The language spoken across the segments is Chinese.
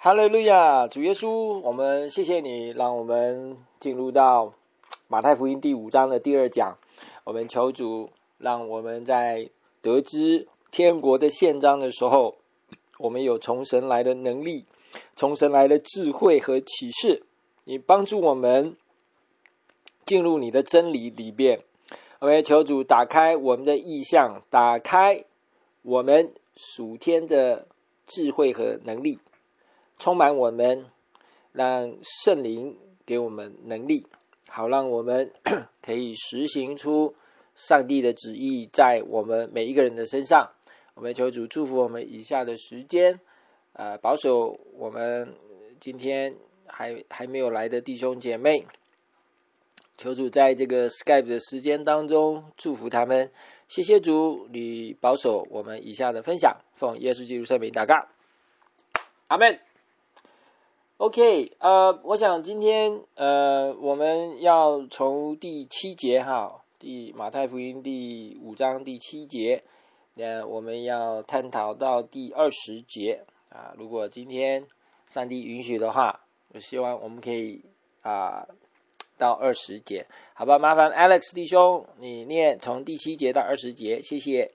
哈利路亚，主耶稣，我们谢谢你，让我们进入到马太福音第5章的第2讲。我们求主，让我们在得知天国的宪章的时候，我们有从神来的能力，从神来的智慧和启示。你帮助我们进入你的真理里边。我们求主打开我们的意象，打开我们属天的智慧和能力，充满我们，让圣灵给我们能力，好让我们可以实行出上帝的旨意在我们每一个人的身上。我们求主祝福我们以下的时间，保守我们今天还没有来的弟兄姐妹，求主在这个 Skype 的时间当中祝福他们。谢谢主，你保守我们以下的分享，奉耶稣基督圣名祷告，阿们。OK， 我想今天我们要从第7节马太福音第5章第7节，我们要探讨到第20节如果今天上帝允许的话，我希望我们可以到20节，好吧？麻烦 Alex 弟兄，你念从第7节到20节，谢谢。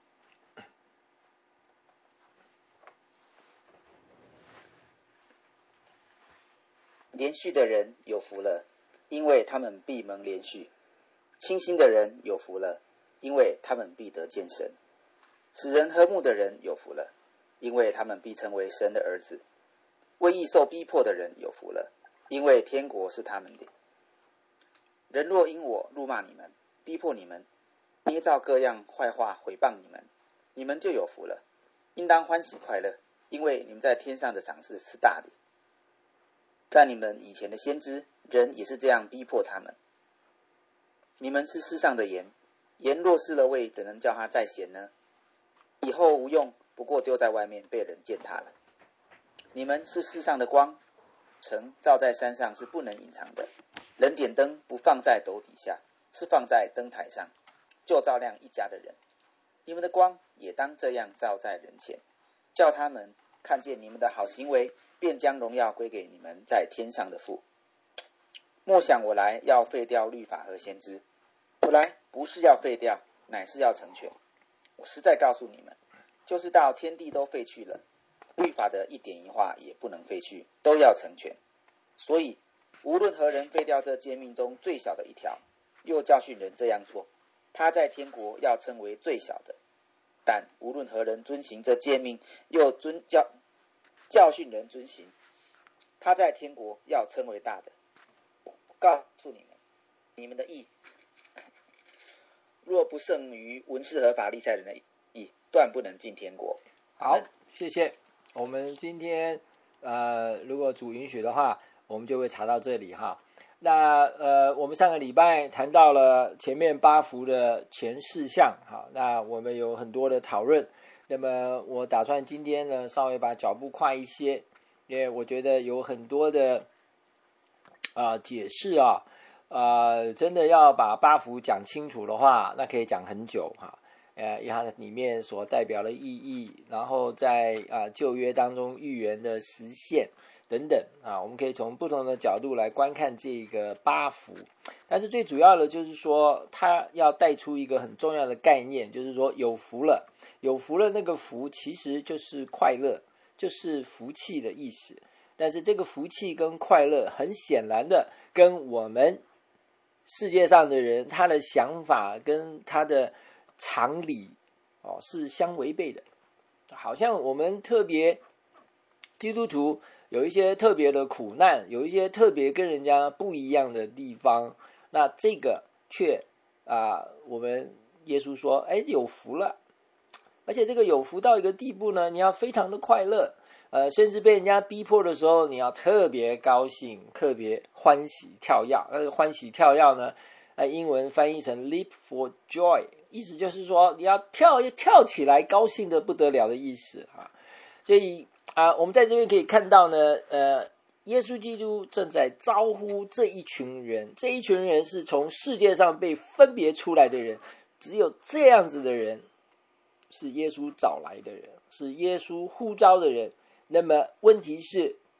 连续的人有福了，因为他们必蒙连续；清心的人有福了，因为他们必得见神；使人和睦的人有福了，因为他们必成为神的儿子；为义受逼迫的人有福了，因为天国是他们的。人若因我辱骂你们，逼迫你们，捏造各样坏话毁谤你们，你们就有福了，应当欢喜快乐，因为你们在天上的赏赐是大的。在你们以前的先知，人也是这样逼迫他们。你们是世上的盐，盐若失了味，怎能叫它再咸呢？以后无用，不过丢在外面，被人践踏了。你们是世上的光，城照在山上是不能隐藏的。人点灯不放在斗底下，是放在灯台上，就照亮一家的人。你们的光也当这样照在人前，叫他们看见你们的好行为，便将荣耀归给你们在天上的父。莫想我来要废掉律法和先知，我来不是要废掉，乃是要成全。我实在告诉你们，就是到天地都废去了，律法的一点一画也不能废去，都要成全。所以无论何人废掉这诫命中最小的一条，又教训人这样做，他在天国要称为最小的；但无论何人遵行这诫命，又教训人遵行，他在天国要称为大的。我告诉你们，你们的义若不胜于文士和法利赛人的义，断不能进天国。 好，谢谢。我们今天如果主允许的话，我们就会查到这里哈。那我们上个礼拜谈到了前面8幅的前4项，好，那我们有很多的讨论。那么我打算今天呢稍微把脚步快一些，因为我觉得有很多的解释真的要把8幅讲清楚的话，那可以讲很久哈。因为它里面所代表的意义，然后在旧约当中预言的实现等等我们可以从不同的角度来观看这个8幅。但是最主要的就是说，它要带出一个很重要的概念，就是说有福了。有福了，那个福其实就是快乐，就是福气的意思。但是这个福气跟快乐很显然的跟我们世界上的人他的想法跟他的常理是相违背的。好像我们特别基督徒有一些特别的苦难，有一些特别跟人家不一样的地方，那这个却我们耶稣说有福了。而且这个有福到一个地步呢，你要非常的快乐，甚至被人家逼迫的时候，你要特别高兴，特别欢喜跳跃。欢喜跳跃呢，英文翻译成 leap for joy， 意思就是说你要跳起来，高兴的不得了的意思所以我们在这边可以看到呢，耶稣基督正在招呼这一群人，这一群人是从世界上被分别出来的人，只有这样子的人是耶稣找来的人，是耶稣呼召的人。那么问题是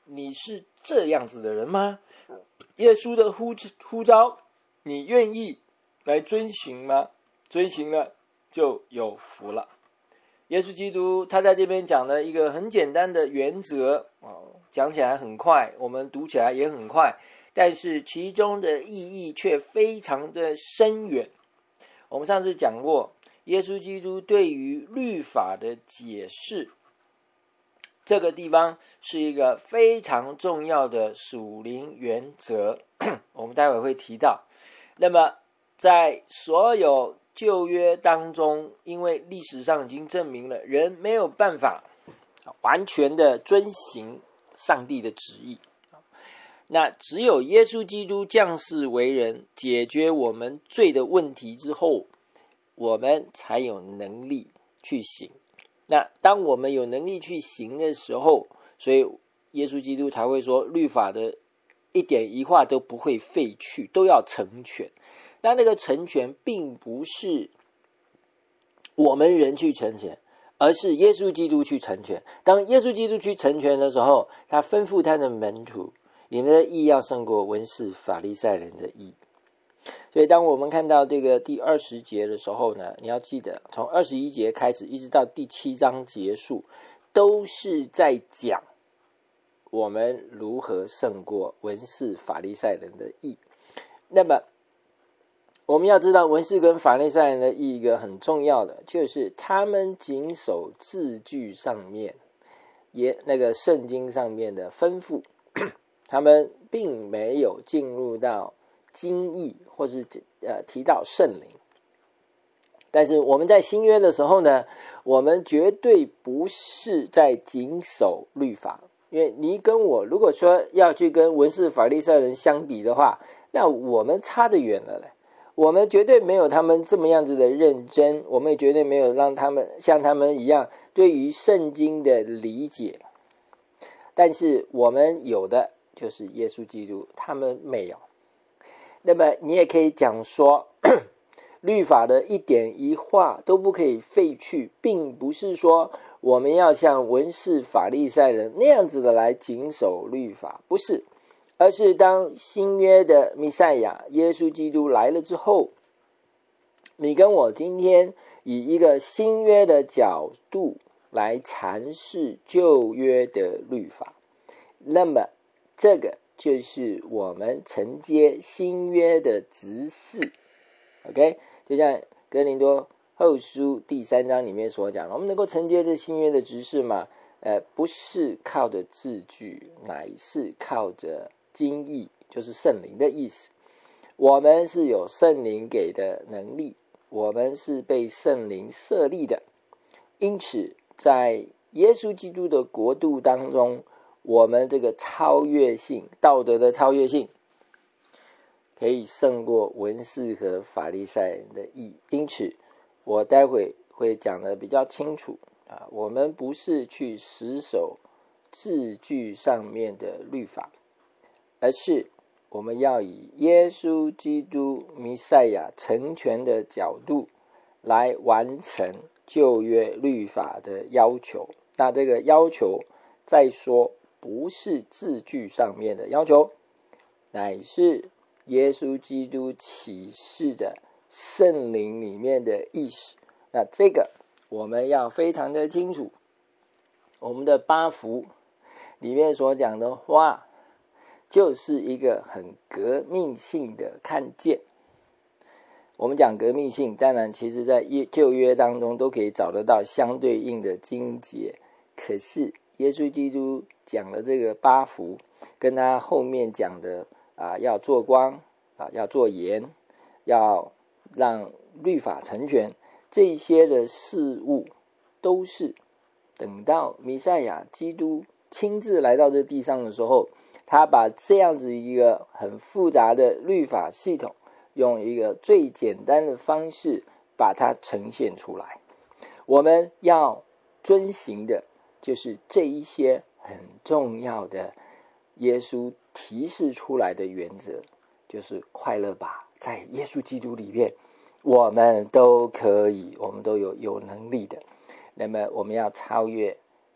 你是这样子的人吗？耶稣的呼召，你愿意来遵行吗？遵行了就有福了。耶稣基督他在这边讲了一个很简单的原则，讲起来很快，我们读起来也很快，但是其中的意义却非常的深远。我们上次讲过，耶稣基督对于律法的解释，这个地方是一个非常重要的属灵原则，我们待会会提到。那么在所有旧约当中，因为历史上已经证明了人没有办法完全的遵行上帝的旨意，那只有耶稣基督降世为人，解决我们罪的问题之后，我们才有能力去行。那当我们有能力去行的时候，所以耶稣基督才会说律法的一点一画都不会废去，都要成全。那个成全并不是我们人去成全，而是耶稣基督去成全。当耶稣基督去成全的时候，他吩咐他的门徒，你们的义要胜过文士法利赛人的义。所以当我们看到这个第20节的时候呢，你要记得从21节开始一直到第7章结束，都是在讲我们如何胜过文士法利赛人的义。那么我们要知道文士跟法利赛人的义，一个很重要的就是他们谨守字句上面那个圣经上面的吩咐，他们并没有进入到经义或是提到圣灵。但是我们在新约的时候呢，我们绝对不是在谨守律法，因为你跟我如果说要去跟文士法利赛人相比的话，那我们差得远了嘞。我们绝对没有他们这么样子的认真，我们也绝对没有让他们像他们一样对于圣经的理解。但是我们有的就是耶稣基督，他们没有。那么你也可以讲说律法的一点一画都不可以废去，并不是说我们要像文士法利赛人那样子的来谨守律法，不是，而是当新约的弥赛亚耶稣基督来了之后，你跟我今天以一个新约的角度来阐释旧约的律法，那么这个就是我们承接新约的职事。 OK， 就像哥林多后书第3章里面所讲，我们能够承接这新约的职事嘛？不是靠着字句，乃是靠着经义，就是圣灵的意思。我们是有圣灵给的能力，我们是被圣灵设立的，因此在耶稣基督的国度当中，我们这个超越性，道德的超越性，可以胜过文士和法利赛人的义。因此我待会会讲得比较清楚，我们不是去死守字句上面的律法，而是我们要以耶稣基督弥赛亚成全的角度来完成旧约律法的要求。那这个要求再说不是字句上面的要求，乃是耶稣基督启示的圣灵里面的意思。那这个我们要非常的清楚，我们的八福里面所讲的话就是一个很革命性的看见。我们讲革命性，当然其实在旧约当中都可以找得到相对应的经节，可是耶稣基督讲了这个八福，跟他后面讲的要做光，要做盐，要让律法成全，这些的事物都是等到弥赛亚基督亲自来到这地上的时候，他把这样子一个很复杂的律法系统，用一个最简单的方式把它呈现出来。我们要遵行的就是这一些很重要的耶稣提示出来的原则，就是快乐吧，在耶稣基督里面我们都可以，我们都有能力的。那么我们要超越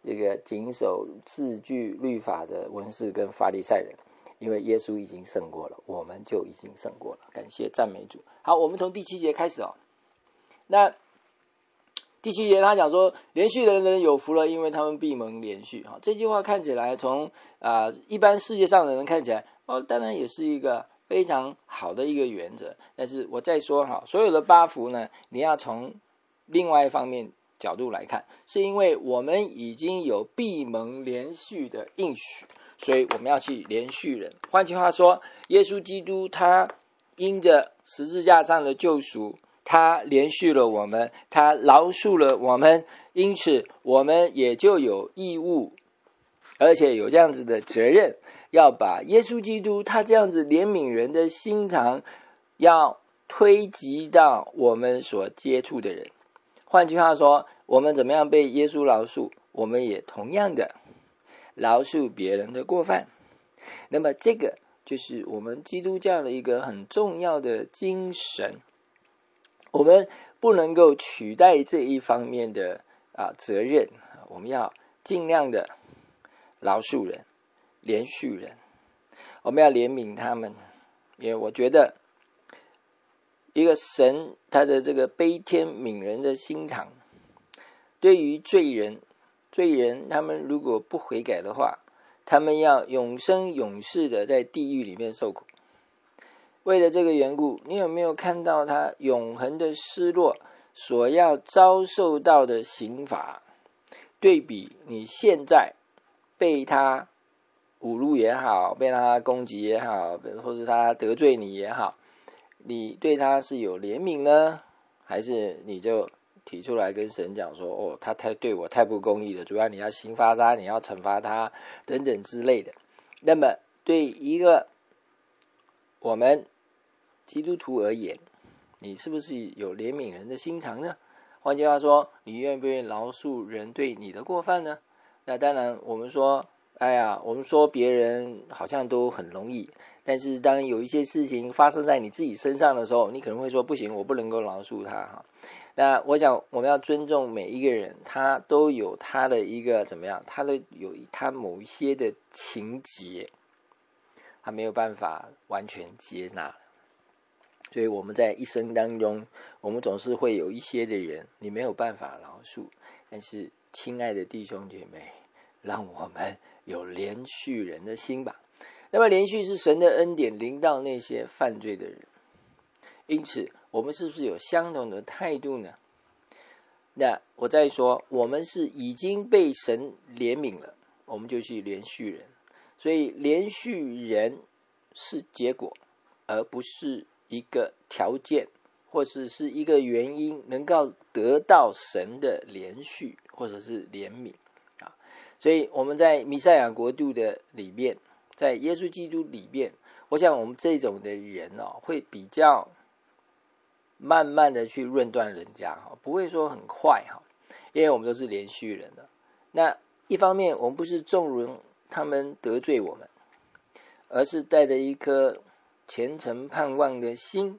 这个谨守字句律法的文士跟法利赛人，因为耶稣已经胜过了，我们就已经胜过了。感谢赞美主。好，我们从第7节开始哦。那第7节他讲说，连续的人有福了，因为他们必蒙连续。这句话看起来从一般世界上的人看起来，当然也是一个非常好的一个原则。但是我再说所有的8福呢，你要从另外一方面角度来看，是因为我们已经有必蒙连续的应许，所以我们要去连续人。换句话说，耶稣基督他因着十字架上的救赎，他连续了我们，他饶恕了我们，因此我们也就有义务，而且有这样子的责任，要把耶稣基督他这样子怜悯人的心肠要推及到我们所接触的人。换句话说，我们怎么样被耶稣饶恕，我们也同样的饶恕别人的过犯。那么这个就是我们基督教的一个很重要的精神，我们不能够取代这一方面的责任，我们要尽量的饶恕人，连续人，我们要怜悯他们。因为我觉得一个神他的这个悲天悯人的心肠，对于罪人他们如果不悔改的话，他们要永生永世的在地狱里面受苦。为了这个缘故，你有没有看到他永恒的失落所要遭受到的刑罚，对比你现在被他侮辱也好，被他攻击也好，或是他得罪你也好，你对他是有怜悯呢，还是你就提出来跟神讲说，他对我太不公义了，主要你要刑罚他，你要惩罚他等等之类的。那么对一个我们基督徒而言，你是不是有怜悯人的心肠呢？换句话说，你愿不愿意饶恕人对你的过犯呢？那当然我们说别人好像都很容易，但是当有一些事情发生在你自己身上的时候，你可能会说不行，我不能够饶恕他。那我想我们要尊重每一个人，他都有他的一个怎么样，他某一些的情节，他没有办法完全接纳。所以我们在一生当中，我们总是会有一些的人你没有办法饶恕，但是亲爱的弟兄姐妹，让我们有连续人的心吧。那么连续是神的恩典临到那些犯罪的人，因此我们是不是有相同的态度呢？那我再说，我们是已经被神怜悯了，我们就去连续人。所以连续人是结果，而不是一个条件，或是一个原因能够得到神的连续或者是怜悯。所以我们在弥赛亚国度的里面，在耶稣基督里面，我想我们这种的人会比较慢慢的去论断人家，不会说很快，因为我们都是连续人的。那一方面我们不是纵容他们得罪我们，而是带着一颗虔诚盼望的心，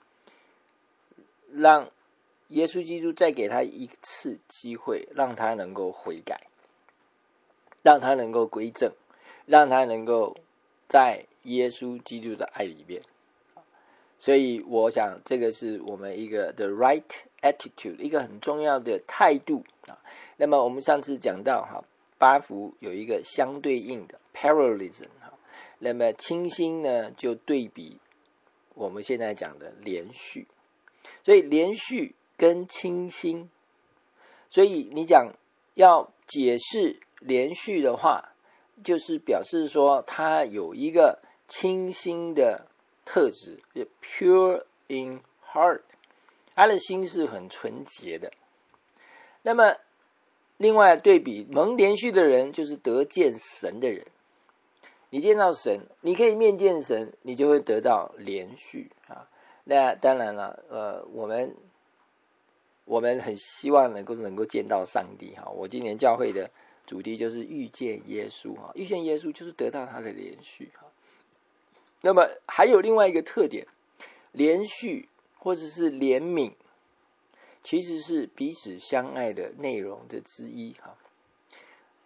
让耶稣基督再给他一次机会，让他能够悔改，让他能够归正，让他能够在耶稣基督的爱里面。所以我想这个是我们一个 the right attitude， 一个很重要的态度。那么我们上次讲到8福有一个相对应的 parallelism， 那么清心呢就对比我们现在讲的连续，所以连续跟清心，所以你讲要解释连续的话，就是表示说它有一个清心的特质， pure in heart， 他的心是很纯洁的。那么另外对比蒙连续的人，就是得见神的人。你见到神，你可以面见神，你就会得到连续。那当然了，我们很希望能够见到上帝。我今年教会的主题就是遇见耶稣，遇见耶稣就是得到他的连续。那么还有另外一个特点，连续或者是怜悯，其实是彼此相爱的内容的之一。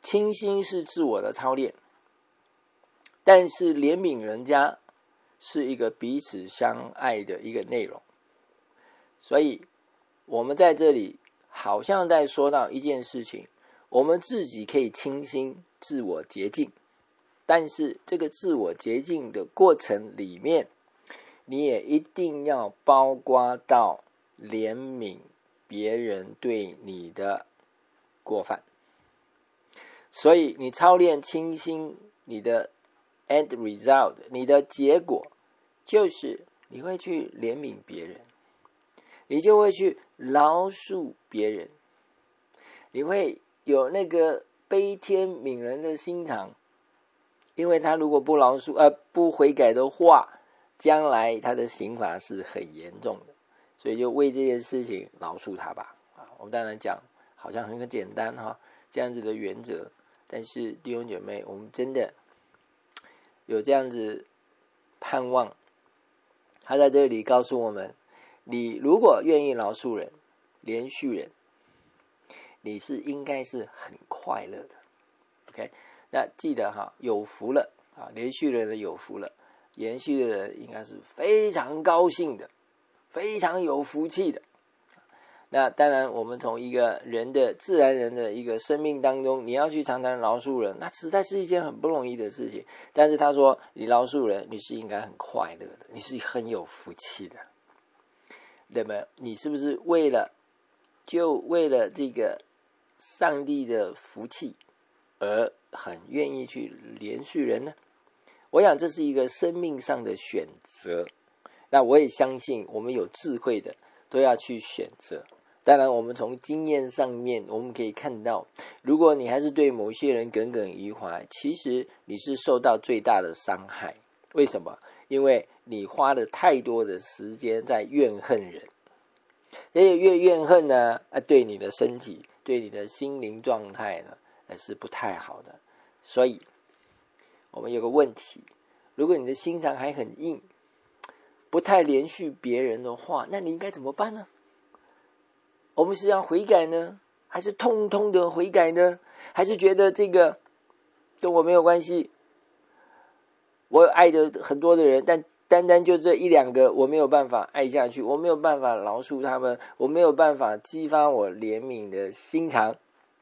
清心是自我的操练，但是怜悯人家是一个彼此相爱的一个内容。所以我们在这里好像在说到一件事情，我们自己可以清心自我洁净，但是这个自我洁净的过程里面，你也一定要包括到怜悯别人对你的过犯。所以你操练清心，你的 end result， 你的结果就是你会去怜悯别人，你就会去饶恕别人，你会有那个悲天悯人的心肠，因为他如果不饶恕不悔改的话，将来他的刑罚是很严重的，所以就为这件事情饶恕他吧。我们当然讲好像很简单哈，这样子的原则，但是弟兄姐妹，我们真的有这样子盼望。他在这里告诉我们，你如果愿意饶恕人、怜恤人，你是应该是很快乐的。OK， 那记得哈，有福了啊，怜恤人的有福了，怜恤的人应该是非常高兴的，非常有福气的。那当然，我们从一个人的自然人的一个生命当中，你要去常常饶恕人，那实在是一件很不容易的事情。但是他说，你饶恕人，你是应该很快乐的，你是很有福气的。那么你是不是为了这个上帝的福气而很愿意去怜恤人呢？我想这是一个生命上的选择。那我也相信我们有智慧的都要去选择。当然我们从经验上面我们可以看到，如果你还是对某些人耿耿于怀，其实你是受到最大的伤害。为什么？因为你花了太多的时间在怨恨人，而且越怨恨呢，对你的身体对你的心灵状态呢是不太好的。所以我们有个问题，如果你的心肠还很硬，不太怜恤别人的话，那你应该怎么办呢？我们是要悔改呢，还是通通的悔改呢？还是觉得这个跟我没有关系，我有爱的很多的人，但单单就这一两个我没有办法爱下去，我没有办法饶恕他们，我没有办法激发我怜悯的心肠，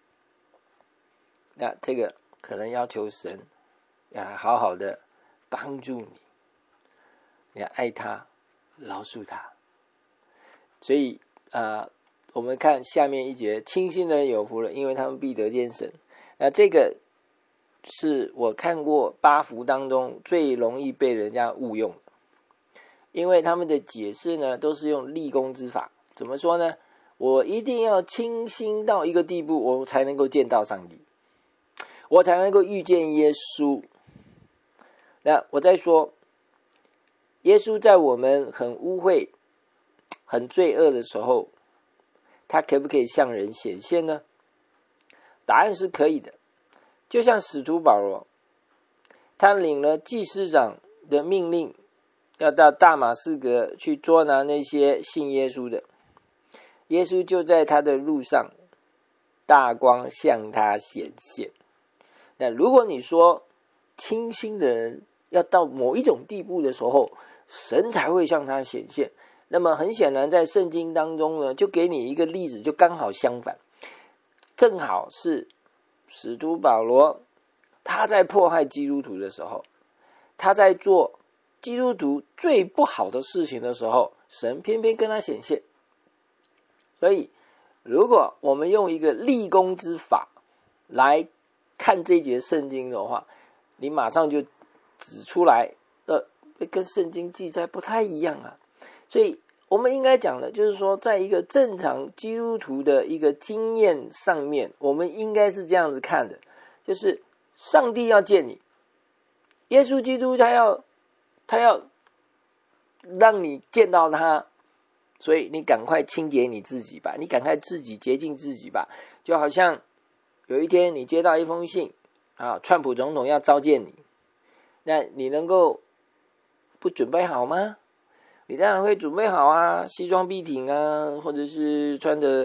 那这个可能要求神要来好好的帮助你，你要爱他，饶恕他。所以我们看下面一节，清心的人有福了，因为他们必得见神。那这个是我看过八福当中最容易被人家误用的，因为他们的解释呢都是用立功之法。怎么说呢？我一定要清心到一个地步，我才能够见到上帝，我才能够遇见耶稣。那我再说，耶稣在我们很污秽很罪恶的时候，他可不可以向人显现呢？答案是可以的。就像使徒保罗，他领了祭司长的命令，要到大马士革去捉拿那些信耶稣的，耶稣就在他的路上，大光向他显现。那如果你说清心的人要到某一种地步的时候，神才会向他显现，那么很显然在圣经当中呢，就给你一个例子，就刚好相反，正好是使徒保罗他在迫害基督徒的时候，他在做基督徒最不好的事情的时候，神偏偏跟他显现。所以如果我们用一个立功之法来看这节圣经的话，你马上就指出来跟圣经记载不太一样啊。所以我们应该讲的就是说，在一个正常基督徒的一个经验上面，我们应该是这样子看的，就是上帝要见你，耶稣基督他要让你见到他，所以你赶快清洁你自己吧，你赶快自己洁净自己吧。就好像有一天你接到一封信川普总统要召见你，那你能够不准备好吗？你当然会准备好啊，西装笔挺啊，或者是穿的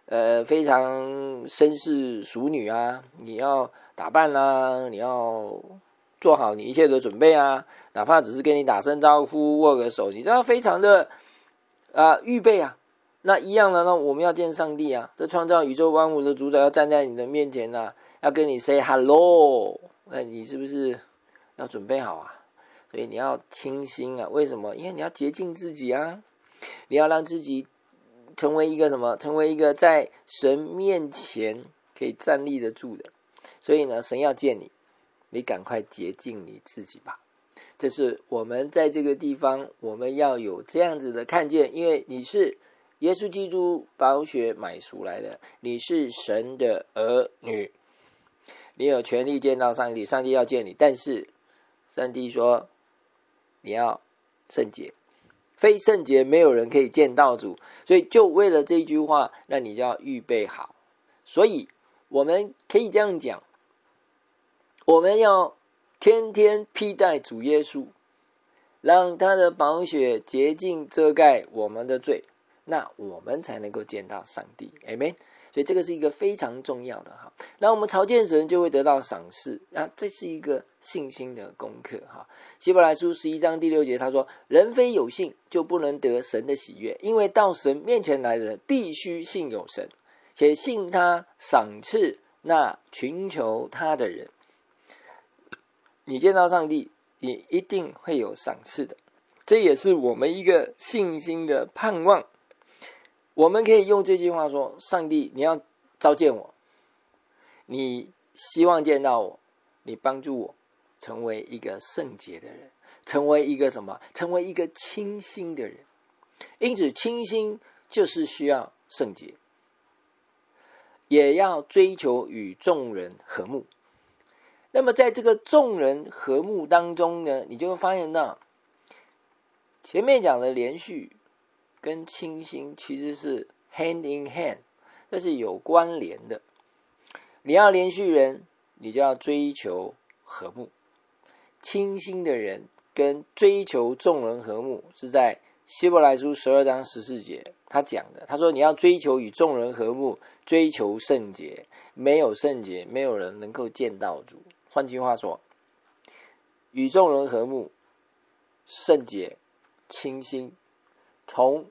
非常绅士淑女啊，你要打扮啊，你要做好你一切的准备啊，哪怕只是跟你打声招呼握个手，你都要非常的预备啊。那一样的呢，我们要见上帝啊，这创造宇宙万物的主宰要站在你的面前啊，要跟你 say hello， 那你是不是要准备好啊？所以你要清心啊，为什么？因为你要洁净自己啊，你要让自己成为一个什么？成为一个在神面前可以站立得住的。所以呢，神要见你，你赶快洁净你自己吧。这是我们在这个地方，我们要有这样子的看见，因为你是耶稣基督宝血买赎来的，你是神的儿女，你有权利见到上帝，上帝要见你，但是上帝说你要圣洁，非圣洁没有人可以见到主，所以就为了这一句话，那你就要预备好。所以我们可以这样讲，我们要天天披戴主耶稣，让他的宝血洁净遮盖我们的罪，那我们才能够见到上帝。 Amen。 所以这个是一个非常重要的哈。那我们朝见神就会得到赏赐，那这是一个信心的功课哈。希伯来书11章第6节他说，人非有信就不能得神的喜悦，因为到神面前来的人必须信有神，且信他赏赐那寻求他的人。你见到上帝，你一定会有赏赐的，这也是我们一个信心的盼望。我们可以用这句话说，上帝你要召见我，你希望见到我，你帮助我成为一个圣洁的人，成为一个什么？成为一个清心的人。因此清心就是需要圣洁，也要追求与众人和睦。那么在这个众人和睦当中呢，你就会发现到前面讲的连续跟清心其实是 hand in hand， 这是有关联的。你要连续人，你就要追求和睦。清心的人跟追求众人和睦是在希伯来书12章14节他讲的，他说你要追求与众人和睦，追求圣洁，没有圣洁没有人能够见到主。换句话说，与众人和睦、圣洁、清心，从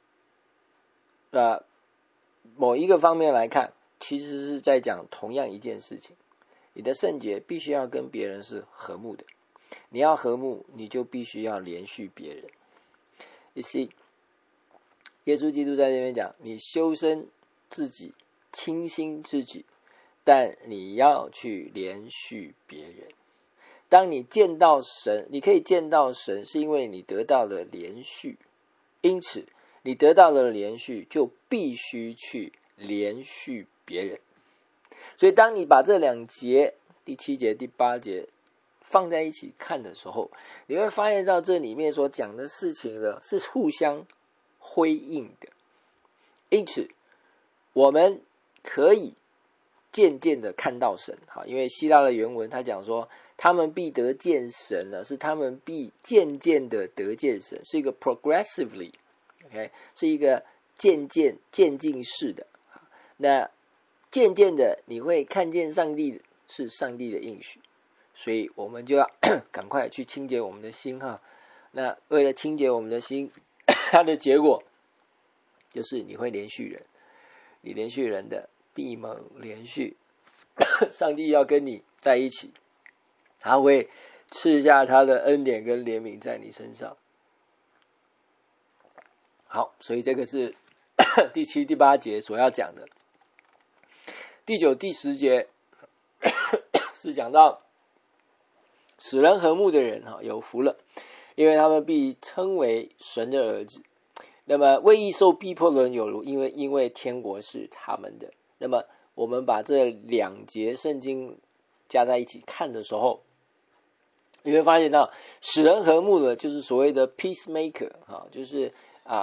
某一个方面来看，其实是在讲同样一件事情。你的圣洁必须要跟别人是和睦的，你要和睦，你就必须要连续别人。You see， 耶稣基督在这边讲，你修身自己，清心自己，但你要去连续别人。当你见到神，你可以见到神，是因为你得到了连续，因此你得到了连续，就必须去连续别人。所以当你把这两节第7节第8节放在一起看的时候，你会发现到这里面所讲的事情呢是互相辉映的。因此我们可以渐渐的看到神，因为希腊的原文他讲说他们必得见神了，是他们必渐渐的得见神，是一个 progressively， 是一个渐进式的。那渐渐的你会看见上帝是上帝的应许，所以我们就要赶快去清洁我们的心哈。那为了清洁我们的心，它的结果就是你会连续人，你连续人的必蒙连续，上帝要跟你在一起，他会赐下他的恩典跟怜悯在你身上。好，所以这个是第7、第8节所要讲的。第9、第10节是讲到使人和睦的人有福了，因为他们必称为神的儿子。那么为义受逼迫的人有福，因为天国是他们的。那么我们把这两节圣经加在一起看的时候，你会发现到使人和睦的就是所谓的 peacemaker， 就是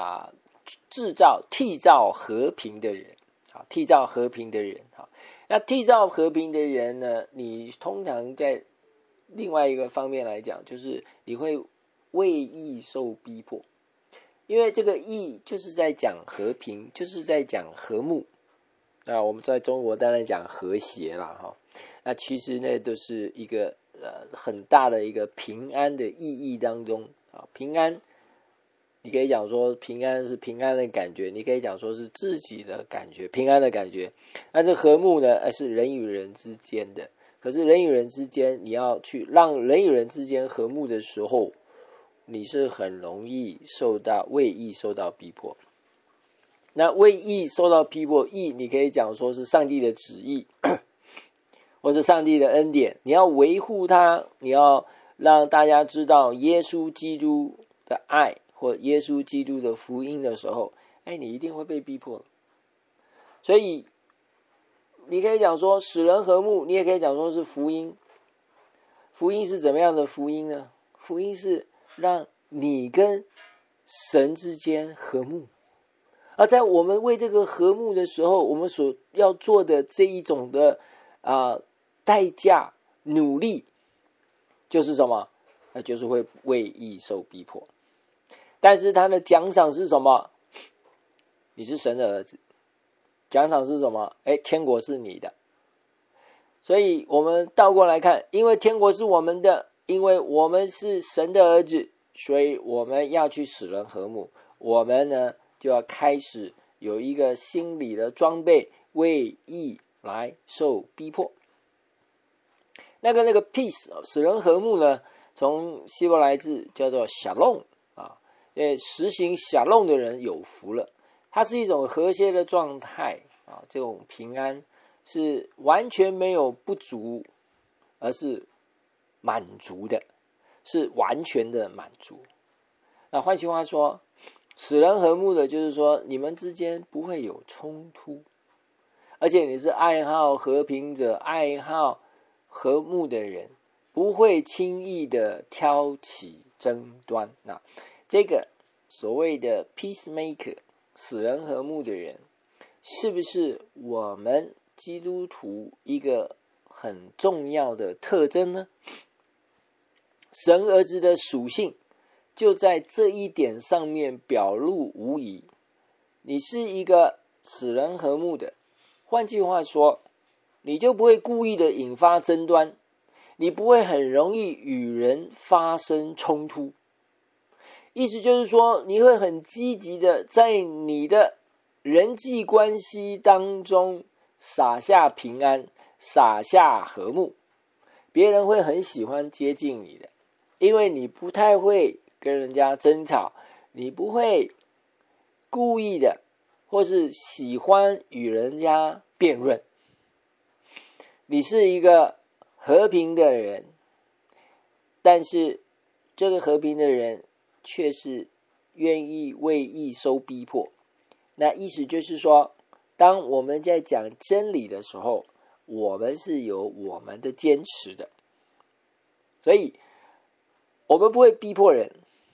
缔造和平的人，缔造和平的人。那缔造和平的人呢，你通常在另外一个方面来讲，就是你会为义受逼迫，因为这个义就是在讲和平，就是在讲和睦。 那我们在中国当然讲和谐啦哈，那其实呢都是一个很大的一个平安的意义当中啊，平安你可以讲说平安是平安的感觉，你可以讲说是自己的感觉，平安的感觉。那这和睦呢是人与人之间的，可是人与人之间你要去让人与人之间和睦的时候，你是很容易为义受到逼迫。那为义受到逼迫，义你可以讲说是上帝的旨意或是上帝的恩典，你要维护它，你要让大家知道耶稣基督的爱或耶稣基督的福音的时候，你一定会被逼迫。所以你可以讲说使人和睦，你也可以讲说是福音。福音是怎么样的福音呢？福音是让你跟神之间和睦。而在我们为这个和睦的时候，我们所要做的这一种的代价努力就是什么？那就是会为义受逼迫。但是他的奖赏是什么？你是神的儿子，奖赏是什么？天国是你的。所以我们倒过来看，因为天国是我们的，因为我们是神的儿子，所以我们要去使人和睦。我们呢就要开始有一个心理的装备，为义来受逼迫。那个 peace 使人和睦呢，从希伯来字叫做 shalom 实行 shalom 的人有福了。它是一种和谐的状态这种平安是完全没有不足，而是满足的，是完全的满足。那换句话说，使人和睦的就是说你们之间不会有冲突，而且你是爱好和平者，爱好和睦的人，不会轻易的挑起争端。那这个所谓的 peacemaker 使人和睦的人，是不是我们基督徒一个很重要的特征呢？神儿子的属性就在这一点上面表露无遗。你是一个使人和睦的，换句话说，你就不会故意的引发争端，你不会很容易与人发生冲突。意思就是说，你会很积极的在你的人际关系当中撒下平安，撒下和睦，别人会很喜欢接近你的，因为你不太会跟人家争吵，你不会故意的或是喜欢与人家辩论，你是一个和平的人，但是这个和平的人却是愿意为义受逼迫。那意思就是说，当我们在讲真理的时候，我们是有我们的坚持的，所以我们不会逼迫人，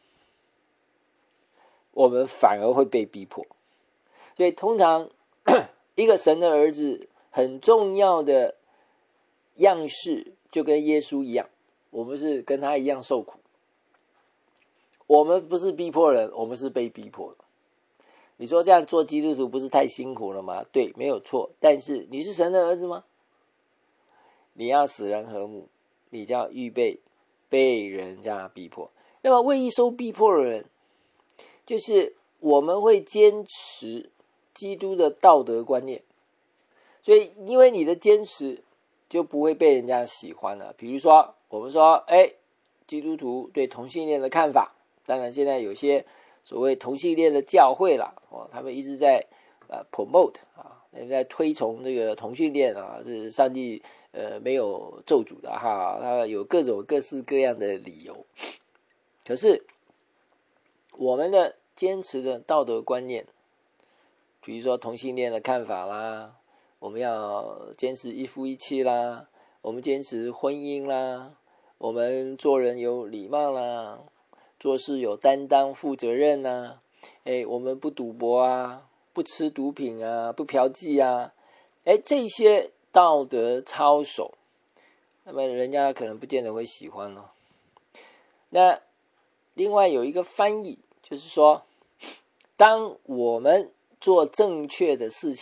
我们反而会被逼迫。所以通常一个神的儿子很重要的样式就跟耶稣一样，我们是跟他一样受苦。我们不是逼迫人，我们是被逼迫的。你说这样做基督徒不是太辛苦了吗？对，没有错。但是你是神的儿子吗？你要使人和睦，你就要预备被人家逼迫。那么为义受逼迫的人，就是我们会坚持基督的道德观念，所以因为你的坚持就不会被人家喜欢了。比如说我们说基督徒对同性恋的看法，当然现在有些所谓同性恋的教会啦他们一直在promote在推崇这个同性恋是上帝没有咒诅的他有各种各式各样的理由。可是我们的坚持的道德观念，比如说同性恋的看法啦，我们要坚持一夫一妻啦，我们坚持婚姻啦，我们做人有礼貌啦，做事有担当负责任啦，我们不赌博不吃毒品不嫖妓这些道德操守，那么人家可能不见得会喜欢哦。那另外有一个翻译，就是说当我们做正确的事情，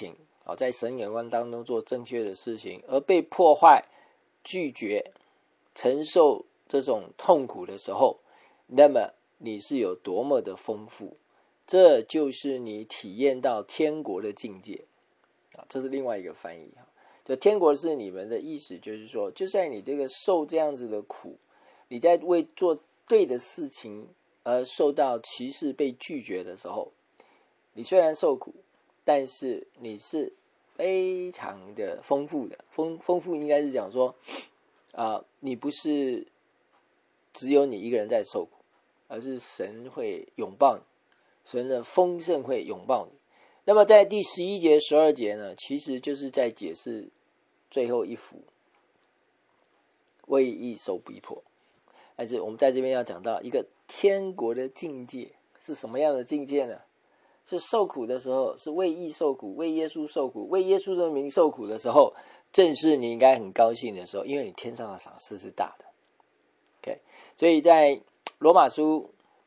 在神眼光当中做正确的事情，而被破坏、拒绝、承受这种痛苦的时候，那么你是有多么的丰富，这就是你体验到天国的境界。这是另外一个翻译。就天国是你们的意思，就是说，就在你这个受这样子的苦，你在为做对的事情而受到歧视、被拒绝的时候，你虽然受苦，但是你是非常的丰富的。丰富应该是讲说，你不是只有你一个人在受苦，而是神会拥抱你，神的丰盛会拥抱你。那么在第11节、12节呢，其实就是在解释最后一幅为义受逼迫。但是我们在这边要讲到一个天国的境界是什么样的境界呢？是受苦的时候，是为义受苦，为耶稣受苦，为耶稣的名受苦的时候，正是你应该很高兴的时候，因为你天上的赏赐是大的。OK， 所以在罗马书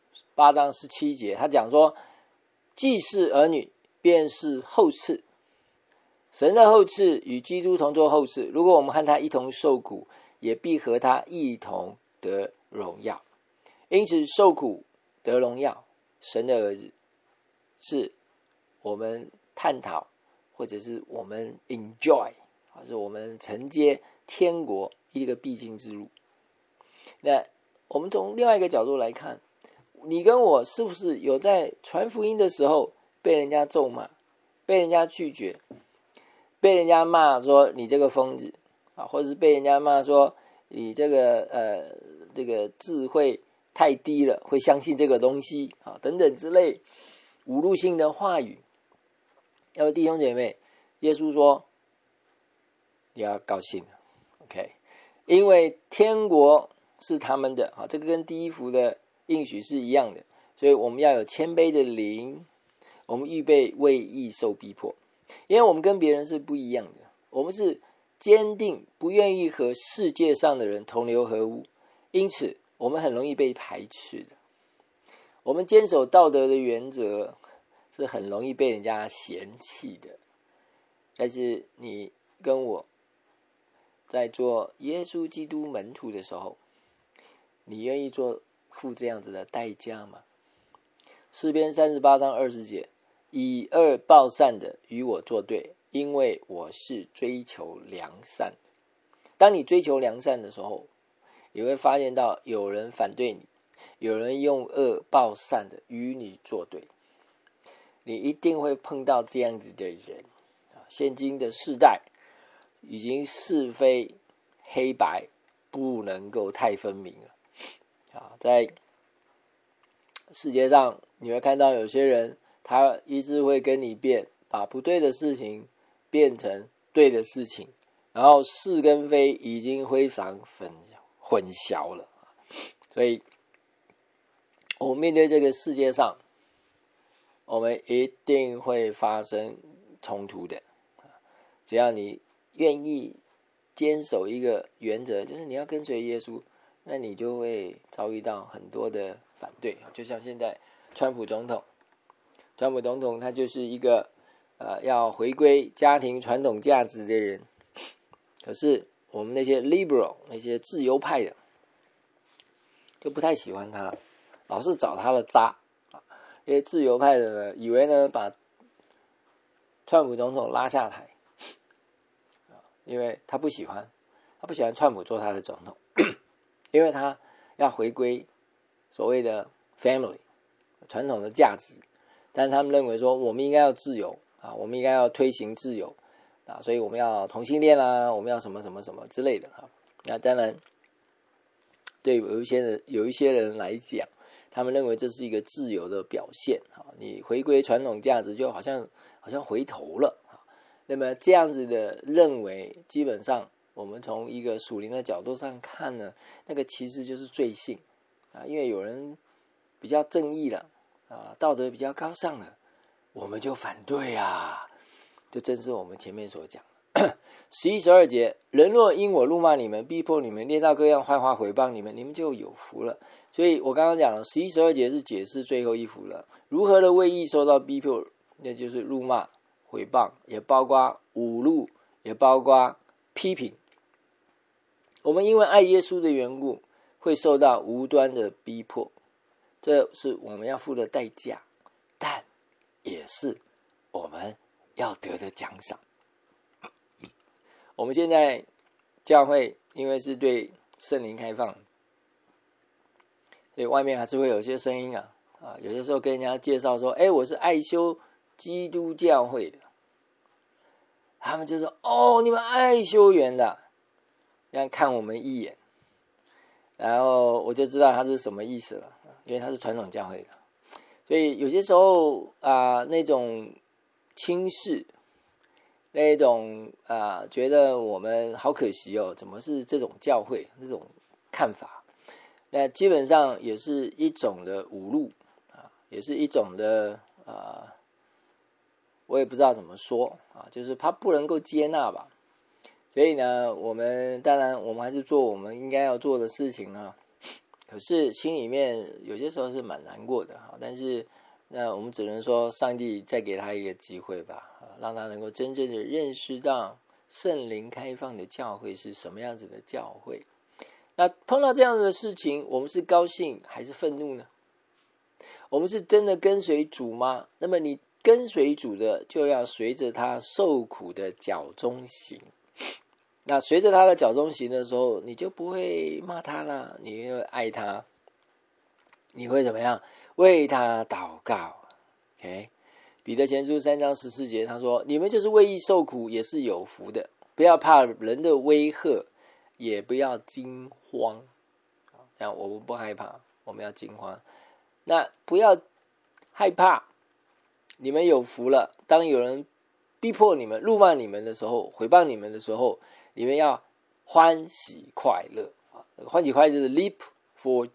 8章17节，他讲说，既是儿女，便是后嗣。神的后嗣与基督同作后嗣，如果我们和他一同受苦，也必和他一同得荣耀。因此受苦得荣耀，神的儿子是我们探讨，或者是我们 enjoy， 是我们承接天国一个必经之路。那我们从另外一个角度来看，你跟我是不是有在传福音的时候被人家咒骂，被人家拒绝，被人家骂说你这个疯子，或者是被人家骂说你这个智慧太低了，会相信这个东西等等之类侮辱性的话语。那么弟兄姐妹，耶稣说你要高兴 OK， 因为天国是他们的，这个跟第一幅的应许是一样的，所以我们要有谦卑的灵，我们预备为义受逼迫。因为我们跟别人是不一样的，我们是坚定不愿意和世界上的人同流合污，因此我们很容易被排斥的。我们坚守道德的原则是很容易被人家嫌弃的。但是你跟我在做耶稣基督门徒的时候，你愿意付这样子的代价吗？诗篇38章20节，以恶报善的与我作对，因为我是追求良善。当你追求良善的时候，你会发现到有人反对你，有人用恶报善的与你作对，你一定会碰到这样子的人。现今的世代已经是非黑白不能够太分明了。在世界上你会看到有些人，他一直会跟你辩，把不对的事情变成对的事情，然后是跟非已经非常混淆了。所以我们面对这个世界上，我们一定会发生冲突的。只要你愿意坚守一个原则，就是你要跟随耶稣，那你就会遭遇到很多的反对。就像现在川普总统他就是一个要回归家庭传统价值的人，可是我们那些 liberal 那些自由派的就不太喜欢他，老是找他的渣。因为自由派的呢，以为呢把川普总统拉下台，因为他不喜欢川普做他的总统，因为他要回归所谓的 family 传统的价值，但是他们认为说我们应该要自由我们应该要推行自由所以我们要同性恋我们要什么什么什么之类的那当然对有一些人来讲，他们认为这是一个自由的表现你回归传统价值就好像回头了。那么这样子的认为，基本上我们从一个属灵的角度上看呢，那个其实就是罪性因为有人比较正义了道德比较高尚了，我们就反对这正是我们前面所讲的11、12节，人若因我辱骂你们，逼迫你们，列到各样坏话毁谤你们，你们就有福了。所以我刚刚讲了11、12节是解释最后一幅了，如何的为义受到逼迫，那就是辱骂毁谤，也包括侮辱，也包括批评。我们因为爱耶稣的缘故，会受到无端的逼迫，这是我们要付的代价，但也是我们要得的奖赏。我们现在教会因为是对圣灵开放，所以外面还是会有些声音啊，有些时候跟人家介绍说，我是爱修基督教会的，他们就说，你们爱修园的，这样看我们一眼，然后我就知道他是什么意思了，因为他是传统教会的。所以有些时候那种轻视，那种觉得我们好可惜哦，怎么是这种教会，这种看法，那基本上也是一种的侮辱也是一种的我也不知道怎么说就是他不能够接纳吧。所以呢，当然我们还是做我们应该要做的事情啊。可是心里面有些时候是蛮难过的但是那我们只能说上帝再给他一个机会吧让他能够真正的认识到圣灵开放的教会是什么样子的教会。那碰到这样的事情，我们是高兴还是愤怒呢？我们是真的跟随主吗？那么你跟随主的，就要随着他受苦的脚中行。那随着他的脚中行的时候，你就不会骂他了，你会爱他，你会怎么样？为他祷告。OK， 彼得前书3章14节他说，你们就是为义受苦，也是有福的，不要怕人的威吓，也不要惊慌。这样我们不害怕，我们要惊慌。那不要害怕，你们有福了。当有人逼迫你们、辱骂你们的时候、毁谤你们的时候，你们要欢喜快乐。欢喜快乐是 leap for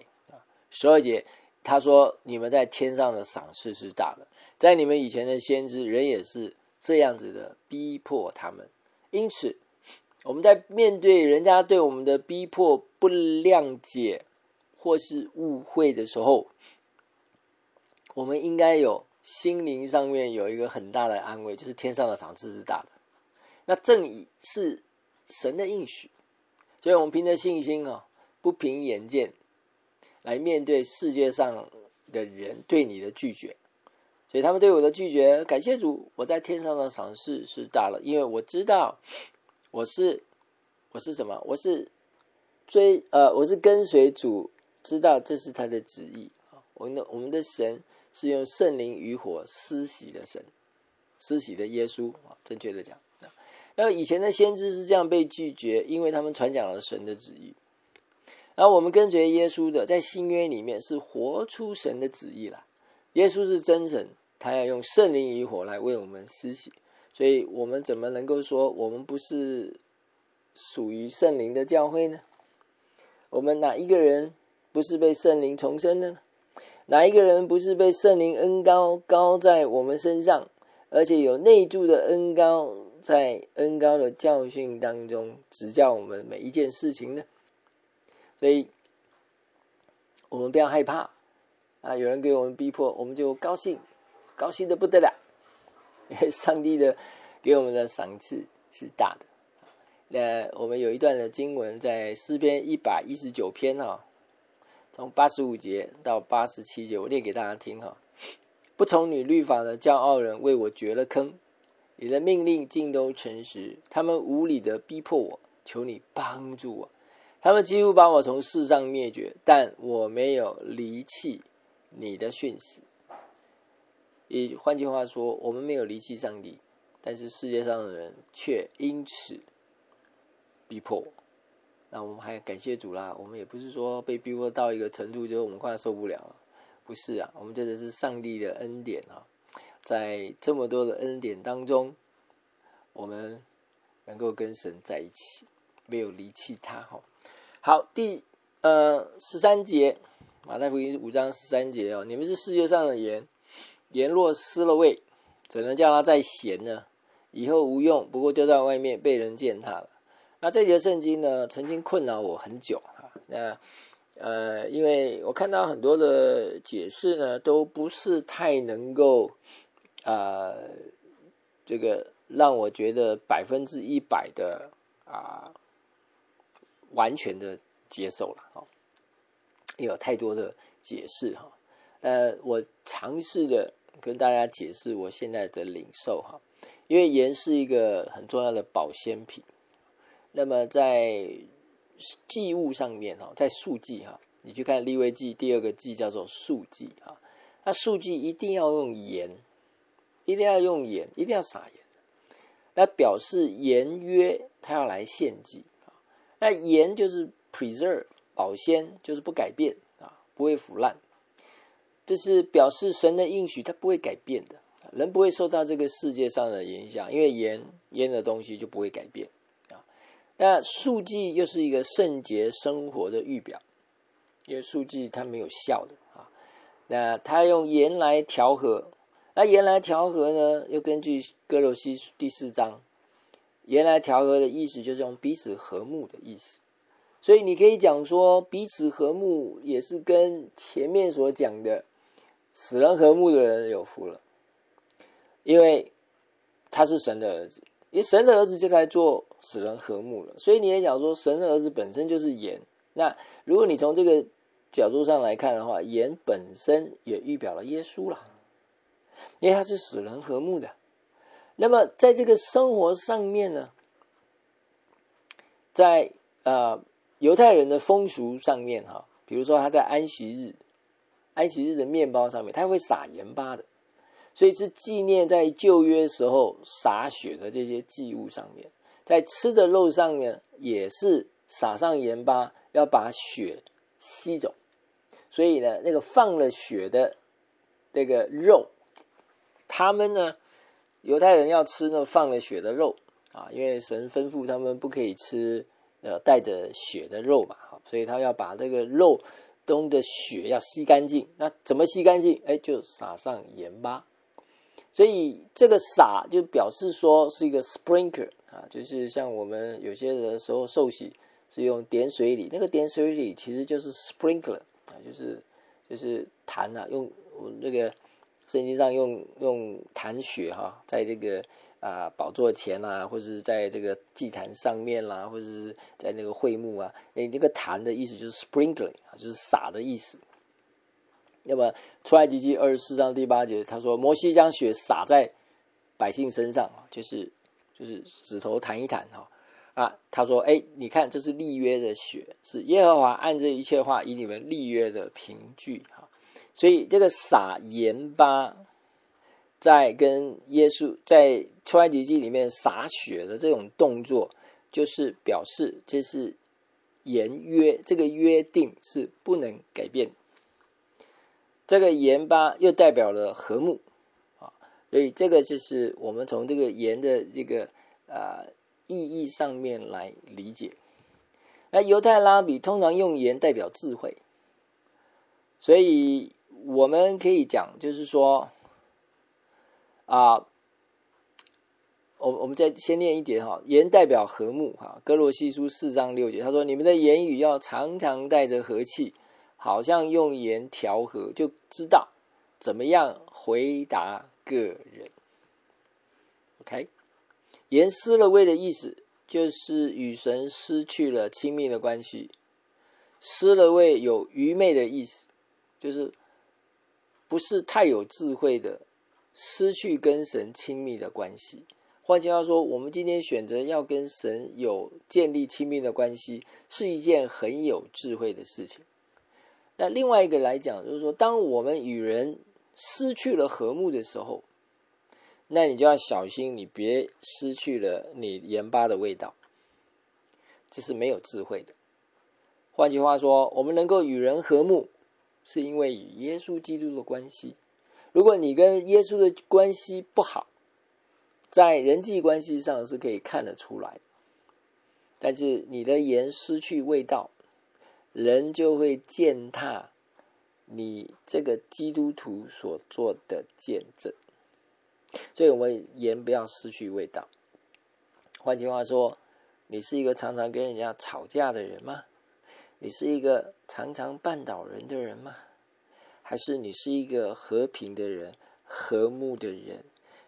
joy。12节他说，你们在天上的赏赐是大的。在你们以前的先知，人也是这样子的逼迫他们。因此我们在面对人家对我们的逼迫、不谅解或是误会的时候，我们应该有心灵上面有一个很大的安慰，就是天上的赏赐是大的。那正是神的应许，所以我们凭着信心不凭眼见来面对世界上的人对你的拒绝。所以他们对我的拒绝，感谢主，我在天上的赏赐是大了，因为我知道我是什么？我是跟随主，知道这是他的旨意。我们的神是用圣灵与火施洗的神，施洗的耶稣，正确的讲。那以前的先知是这样被拒绝，因为他们传讲了神的旨意。然后我们跟随耶稣的，在新约里面是活出神的旨意了。耶稣是真神，他要用圣灵与火来为我们施洗，所以我们怎么能够说我们不是属于圣灵的教会呢？我们哪一个人不是被圣灵重生的呢？哪一个人不是被圣灵恩膏在我们身上，而且有内住的恩膏，在恩膏的教训当中指教我们每一件事情呢？所以我们不要害怕有人给我们逼迫，我们就高兴的不得了，因为上帝的给我们的赏赐是大的。那我们有一段的经文在诗篇119篇从85节到87节，我念给大家听不从你律法的骄傲人为我掘了坑，你的命令尽都诚实，他们无理的逼迫我，求你帮助我。他们几乎把我从世上灭绝，但我没有离弃你的训词。换句话说，我们没有离弃上帝，但是世界上的人却因此逼迫我。那我们还感谢主啦，我们也不是说被逼迫到一个程度，就是我们快要受不了了，不是我们真的是上帝的恩典在这么多的恩典当中，我们能够跟神在一起，没有离弃他好，第13节，马太福音5章13节你们是世界上的盐，盐若失了味，怎能叫它再咸呢？以后无用，不过丢在外面，被人践踏了。那这节圣经呢，曾经困扰我很久因为我看到很多的解释呢，都不是太能够这个让我觉得100%的完全的接受了也有太多的解释我尝试着跟大家解释我现在的领受因为盐是一个很重要的保鲜品。那么在祭物上面在素祭你去看利未记第2个祭叫做素祭那素祭一定要用盐，一定要撒盐，那表示盐约它要来献祭那盐就是 preserve 保鲜，就是不改变不会腐烂，这是表示神的应许它不会改变的，人不会受到这个世界上的影响，因为盐的东西就不会改变那素祭又是一个圣洁生活的预表，因为素祭它没有效的那它用盐来调和，那盐来调和呢，又根据哥罗西第4章，盐来调和的意思就是用彼此和睦的意思，所以你可以讲说彼此和睦也是跟前面所讲的使人和睦的人有福了，因为他是神的儿子，因为神的儿子就来做使人和睦了，所以你也讲说神的儿子本身就是盐，那如果你从这个角度上来看的话，盐本身也预表了耶稣了，因为他是使人和睦的。那么在这个生活上面呢，在犹太人的风俗上面比如说他在安息日的面包上面他会撒盐巴的，所以是纪念在旧约时候洒血的这些祭物上面，在吃的肉上面也是撒上盐巴，要把血吸走，所以呢那个放了血的这个肉，他们呢犹太人要吃那放了血的肉因为神吩咐他们不可以吃带着血的肉嘛，所以他要把这个肉中的血要吸干净，那怎么吸干净？就撒上盐巴，所以这个撒就表示说是一个 sprinkler 就是像我们有些的时候受洗是用点水礼，那个点水礼其实就是 sprinkler 就是弹用那个圣经上用弹血在这个宝座前或者是在这个祭坛上面啦，或者是在那个会幕那个弹的意思就是 sprinkling 就是撒的意思。那么出埃及记24章第8节他说摩西将血洒在百姓身上，就是指头弹一弹他说你看这是立约的血，是耶和华按这一切话以你们立约的凭据所以这个撒盐巴在跟耶稣在出埃及记里面洒血的这种动作，就是表示这是盐约，这个约定是不能改变，这个盐巴又代表了和睦所以这个就是我们从这个盐的这个意义上面来理解。那犹太拉比通常用盐代表智慧，所以我们可以讲就是说我们再先念一节盐代表和睦哥罗西书4章6节他说你们的言语要常常带着和气，好像用盐调和，就知道怎么样回答个人。 OK， 盐失了味的意思就是与神失去了亲密的关系，失了味有愚昧的意思，就是不是太有智慧的，失去跟神亲密的关系。换句话说，我们今天选择要跟神有建立亲密的关系，是一件很有智慧的事情。那另外一个来讲，就是说当我们与人失去了和睦的时候，那你就要小心，你别失去了你盐巴的味道，这是没有智慧的。换句话说，我们能够与人和睦，是因为与耶稣基督的关系。如果你跟耶稣的关系不好，在人际关系上是可以看得出来的，但是你的盐失去味道，人就会践踏你这个基督徒所做的见证。所以我们盐不要失去味道。换句话说，你是一个常常跟人家吵架的人吗？你是一个常常绊倒人的人吗？还是你是一个和平的人，和睦的人，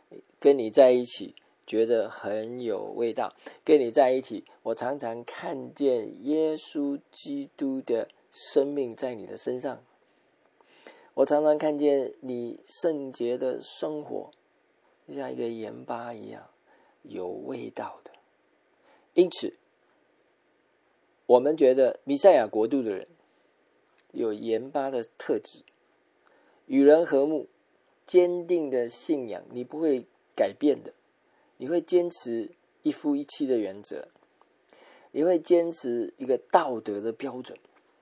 跟你在一起觉得很有味道，跟你在一起我常常看见耶稣基督的生命在你的身上，我常常看见你圣洁的生活就像一个盐巴一样有味道的。因此我们觉得弥赛亚国度的人有盐巴的特质，与人和睦，坚定的信仰，你不会改变的，你会坚持一夫一妻的原则，你会坚持一个道德的标准。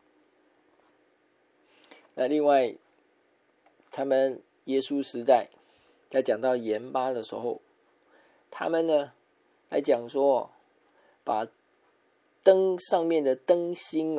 那另外他们耶稣时代在讲到盐巴的时候，他们呢来讲说把灯上面的灯芯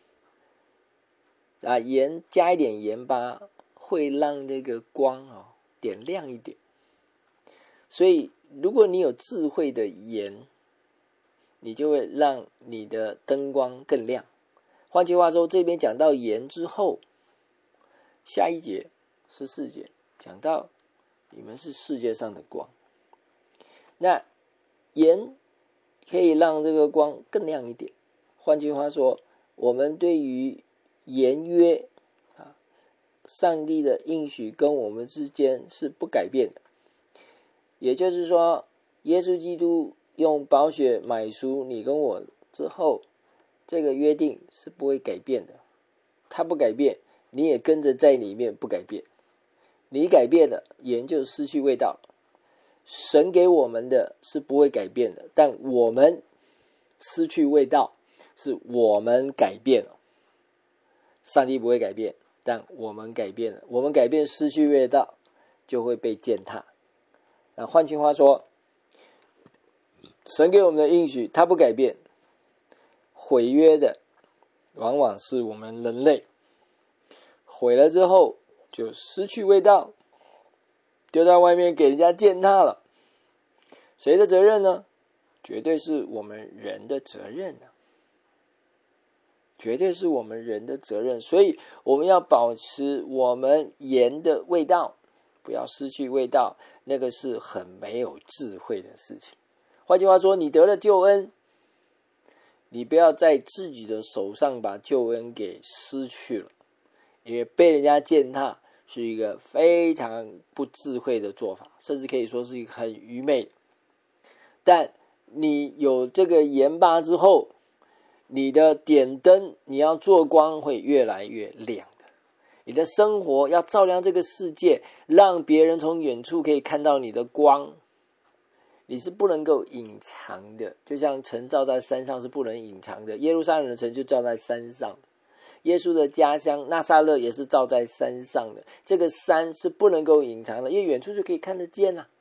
盐加一点盐巴会让这个光点亮一点。所以如果你有智慧的盐，你就会让你的灯光更亮。换句话说，这边讲到盐之后，下一节14节讲到你们是世界上的光。那盐可以让这个光更亮一点。换句话说，我们对于盐约上帝的应许跟我们之间是不改变的。也就是说，耶稣基督用宝血买赎你跟我之后，这个约定是不会改变的。他不改变，你也跟着在里面不改变。你改变了，盐就失去味道。神给我们的是不会改变的，但我们失去味道是我们改变了。上帝不会改变，但我们改变了。我们改变失去味道，就会被践踏。那换句话说，神给我们的应许他不改变，毁约的往往是我们人类。毁了之后就失去味道，丢到外面给人家践踏了。谁的责任呢？绝对是我们人的责任啊，绝对是我们人的责任。所以我们要保持我们盐的味道，不要失去味道，那个是很没有智慧的事情。换句话说，你得了救恩，你不要在自己的手上把救恩给失去了，因为被人家践踏是一个非常不智慧的做法，甚至可以说是一个很愚昧的。但你有这个盐巴之后，你的点灯，你要做光会越来越亮的。你的生活要照亮这个世界，让别人从远处可以看到你的光。你是不能够隐藏的，就像城照在山上是不能隐藏的。耶路撒冷的城就照在山上，耶稣的家乡拿撒勒也是照在山上的。这个山是不能够隐藏的，因为远处就可以看得见啊。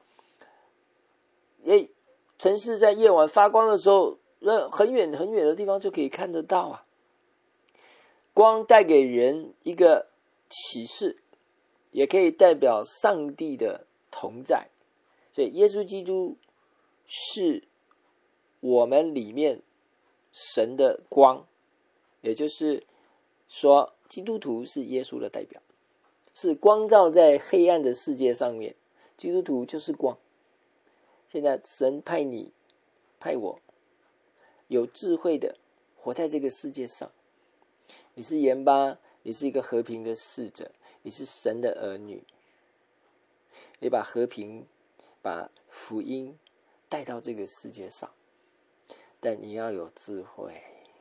城市在夜晚发光的时候，很远很远的地方就可以看得到啊。光带给人一个启示，也可以代表上帝的同在。所以耶稣基督是我们里面神的光，也就是说基督徒是耶稣的代表，是光照在黑暗的世界上面。基督徒就是光。现在神派你派我有智慧的活在这个世界上，你是盐巴，你是一个和平的使者，你是神的儿女，你把和平把福音带到这个世界上，但你要有智慧。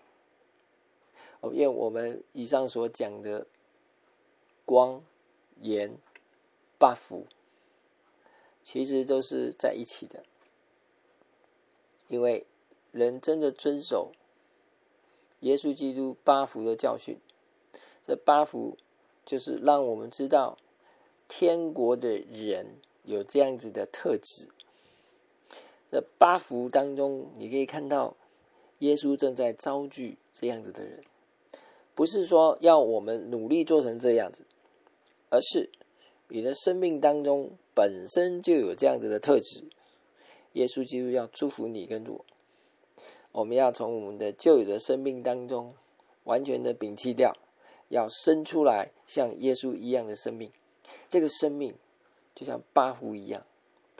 愿我们以上所讲的光、盐、八福其实都是在一起的。因为人真的遵守耶稣基督八福的教训，这八福就是让我们知道天国的人有这样子的特质。这八福当中你可以看到耶稣正在招聚这样子的人，不是说要我们努力做成这样子，而是你的生命当中本身就有这样子的特质。耶稣基督要祝福你跟我，我们要从我们的旧有的生命当中完全的摒弃掉，要生出来像耶稣一样的生命。这个生命就像八福一样，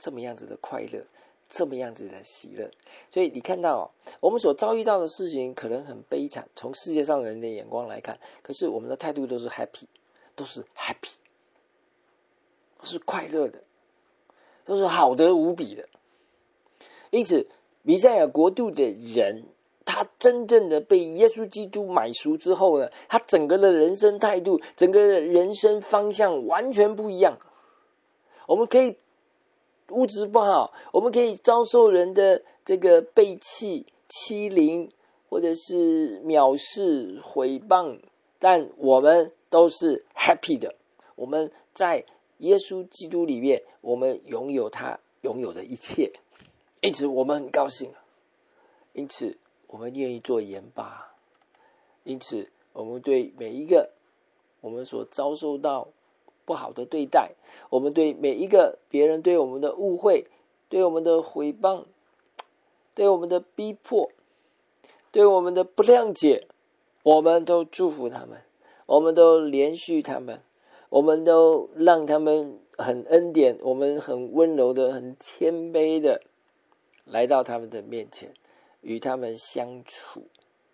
这么样子的快乐，这么样子的喜乐。所以你看到我们所遭遇到的事情可能很悲惨，从世界上人的眼光来看，可是我们的态度都是 happy， 都是 happy， 都是快乐的，都是好得无比的。因此弥赛亚国度的人，他真正的被耶稣基督买赎之后呢，他整个的人生态度，整个的人生方向完全不一样。我们可以物质不好，我们可以遭受人的这个背弃、欺凌，或者是藐视、毁谤，但我们都是 happy 的。我们在耶稣基督里面，我们拥有他拥有的一切，因此我们很高兴，因此我们愿意做盐巴，因此我们对每一个我们所遭受到不好的对待，我们对每一个别人对我们的误会，对我们的毁谤，对我们的逼迫，对我们的不谅解，我们都祝福他们，我们都连续他们，我们都让他们很恩典，我们很温柔的，很谦卑的来到他们的面前，与他们相处。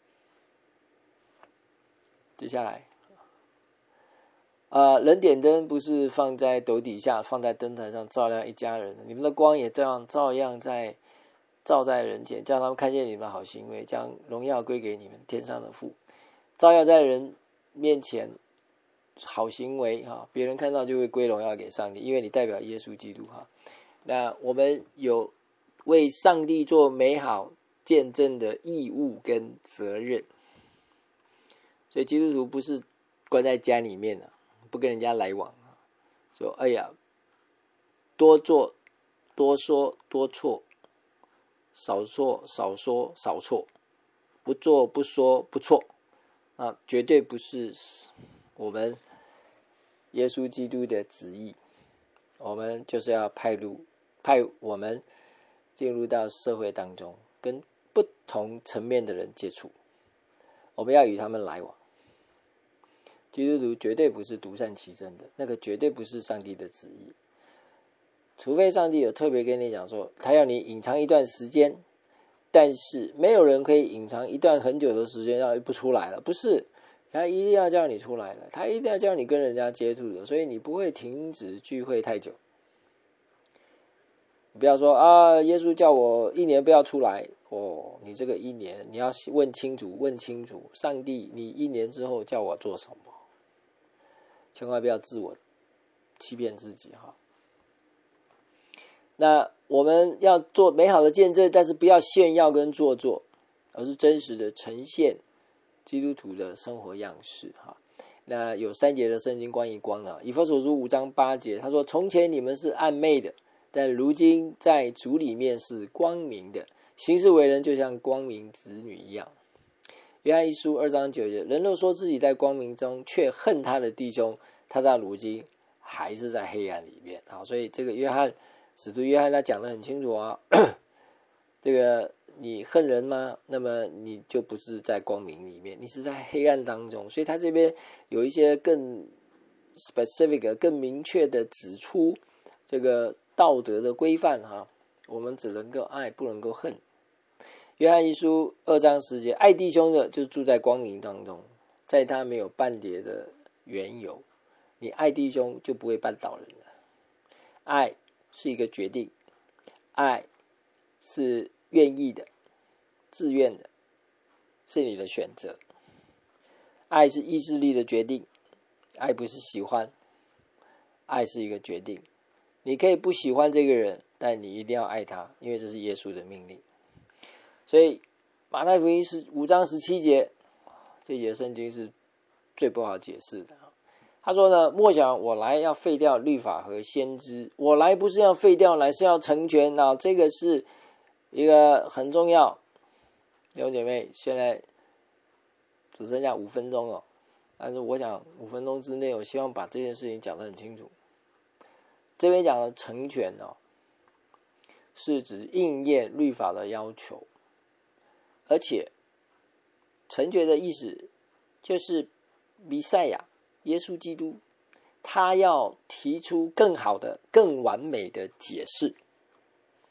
接下来人点灯不是放在斗底下，放在灯台上照亮一家人，你们的光也照样照在人前，叫他们看见你们的好行为，将荣耀归给你们天上的父。照耀在人面前好行为别人看到就会归荣耀给上帝，因为你代表耶稣基督那我们有为上帝做美好见证的义务跟责任。所以基督徒不是关在家里面不跟人家来往，说哎呀，多做多说多错，少做少说少错，不做不说不错，绝对不是我们耶稣基督的旨意。我们就是要派我们进入到社会当中，跟不同层面的人接触，我们要与他们来往。基督徒绝对不是独善其身的，那个绝对不是上帝的旨意，除非上帝有特别跟你讲说他要你隐藏一段时间，但是没有人可以隐藏一段很久的时间要不出来了，不是，他一定要叫你出来了，他一定要叫你跟人家接触的，所以你不会停止聚会太久。你不要说耶稣叫我1年不要出来你这个1年你要问清楚，上帝你1年之后叫我做什么，千万不要自我欺骗自己那我们要做美好的见证，但是不要炫耀跟做作，而是真实的呈现基督徒的生活样式那有3节的圣经关于光以弗所书5章8节，他说从前你们是暗昧的，但如今在主里面是光明的，行事为人就像光明子女一样。约翰一书2章9节，人若说自己在光明中，却恨他的弟兄，他到如今还是在黑暗里面所以这个使徒约翰他讲得很清楚这个你恨人吗？那么你就不是在光明里面，你是在黑暗当中。所以他这边有一些更 specific 更明确的指出这个道德的规范我们只能够爱，不能够恨。约翰一书2章10节，爱弟兄的就住在光明当中，在他没有半点的缘由，你爱弟兄就不会绊倒人了。爱是一个决定，爱是愿意的，自愿的，是你的选择。爱是意志力的决定，爱不是喜欢，爱是一个决定。你可以不喜欢这个人，但你一定要爱他，因为这是耶稣的命令。所以马太福音5章17节，这节圣经是最不好解释的。他说呢，莫想我来要废掉律法和先知，我来不是要废掉，乃是要成全。这个是一个很重要。弟兄姐妹，现在只剩下5分钟但是我想5分钟之内，我希望把这件事情讲得很清楚。这边讲的成全是指应验律法的要求，而且成全的意思就是弥赛亚耶稣基督他要提出更好的更完美的解释，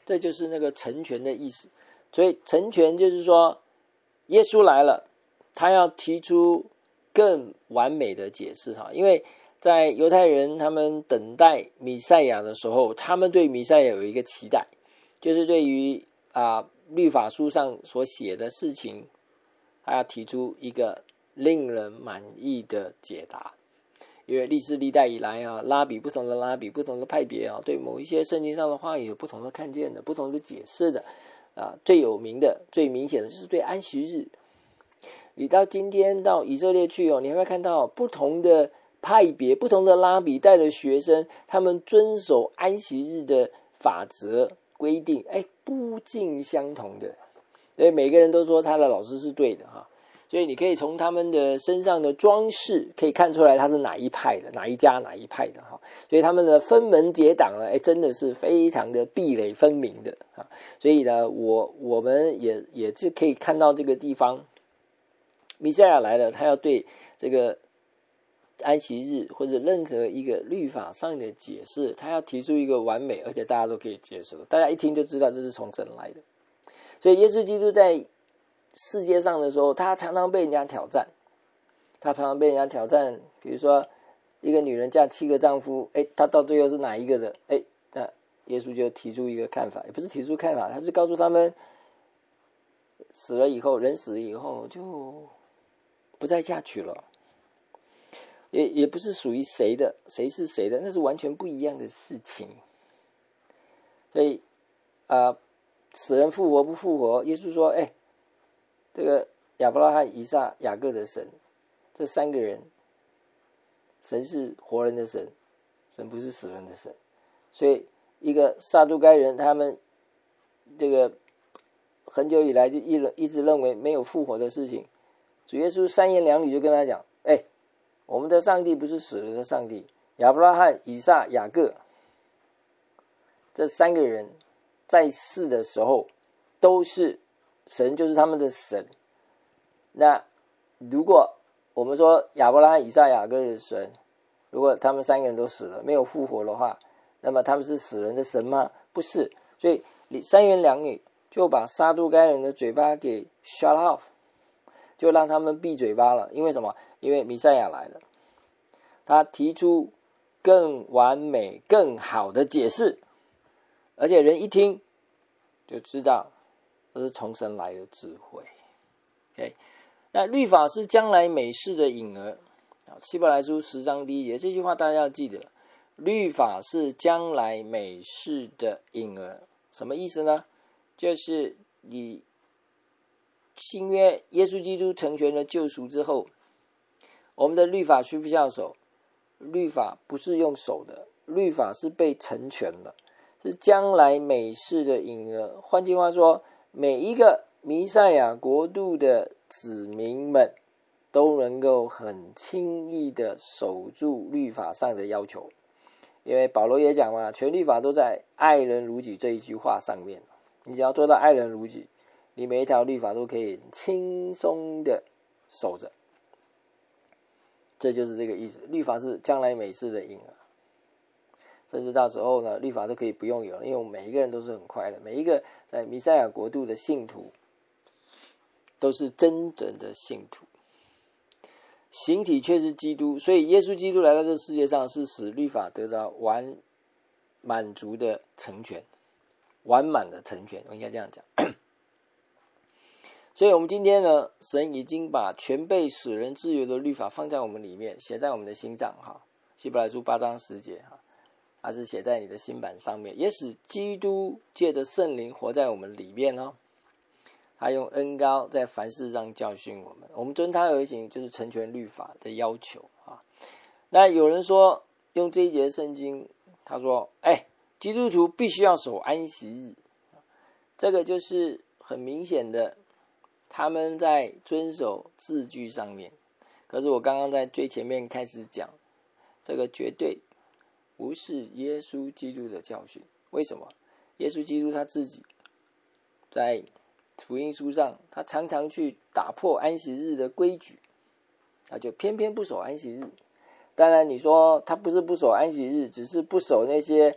这就是那个成全的意思。所以成全就是说耶稣来了，他要提出更完美的解释哈，因为在犹太人他们等待弥赛亚的时候，他们对弥赛亚有一个期待，就是对于律法书上所写的事情，他要提出一个令人满意的解答。因为历世历代以来拉比不同的拉比不同的派别对某一些圣经上的话语有不同的看见的，不同的解释的最有名的最明显的就是对安息日。你到今天到以色列去你会看到不同的派别不同的拉比带的学生，他们遵守安息日的法则规定不尽相同的，所以每个人都说他的老师是对的所以你可以从他们的身上的装饰可以看出来他是哪一派的，哪一家哪一派的所以他们的分门结党真的是非常的壁垒分明的所以呢我们也是可以看到这个地方弥赛亚来了，他要对这个安息日或者任何一个律法上的解释，他要提出一个完美而且大家都可以接受，大家一听就知道这是从神来的。所以耶稣基督在世界上的时候，他常常被人家挑战，比如说一个女人嫁7个丈夫，她到最后是哪一个的？那耶稣就提出一个看法，也不是提出看法，他是告诉他们，死了以后，人死了以后就不再嫁娶了，也不是属于谁的，谁是谁的，那是完全不一样的事情。所以死人复活不复活，耶稣说这个亚伯拉罕、以撒、雅各的神，这3个人，神是活人的神，神不是死人的神。所以一个撒都该人，他们这个很久以来就一直认为没有复活的事情，主耶稣3言2语就跟他讲我们的上帝不是死人的上帝，亚伯拉罕、以撒、雅各这3个人在世的时候都是神，就是他们的神。那如果我们说亚伯拉罕、以撒、雅各的神，如果他们3个人都死了，没有复活的话，那么他们是死人的神吗？不是。所以3言2语就把撒都该人的嘴巴给 shut off， 就让他们闭嘴巴了。因为什么？因为弥赛亚来了，他提出更完美更好的解释，而且人一听就知道这是从神来的智慧。那律法是将来美事的影儿，希伯来书10章1节，这句话大家要记得，律法是将来美事的影儿。什么意思呢？就是你新约耶稣基督成全了救赎之后，我们的律法需不需要守？律法不是用守的，律法是被成全了，是将来美事的影儿。换句话说，每一个弥赛亚国度的子民们都能够很轻易的守住律法上的要求，因为保罗也讲嘛，全律法都在爱人如己这一句话上面，你只要做到爱人如己，你每一条律法都可以轻松的守着，这就是这个意思。律法是将来美事的影儿，甚至到时候呢，律法都可以不用有了，因为我们每一个人都是很快的，每一个在弥赛亚国度的信徒都是真正的信徒，形体却是基督。所以耶稣基督来到这世界上，是使律法得到满足的成全，完满的成全，我应该这样讲。所以我们今天呢，神已经把全被使人自由的律法放在我们里面，写在我们的心上希伯来书8章10节它是写在你的心版上面，也使基督借着圣灵活在我们里面他用恩膏在凡事上教训我们，我们遵他而行，就是成全律法的要求那有人说用这一节圣经，他说基督徒必须要守安息日，这个就是很明显的他们在遵守字句上面。可是我刚刚在最前面开始讲，这个绝对不是耶稣基督的教训。为什么？耶稣基督他自己在福音书上，他常常去打破安息日的规矩，他就偏偏不守安息日。当然你说他不是不守安息日，只是不守那些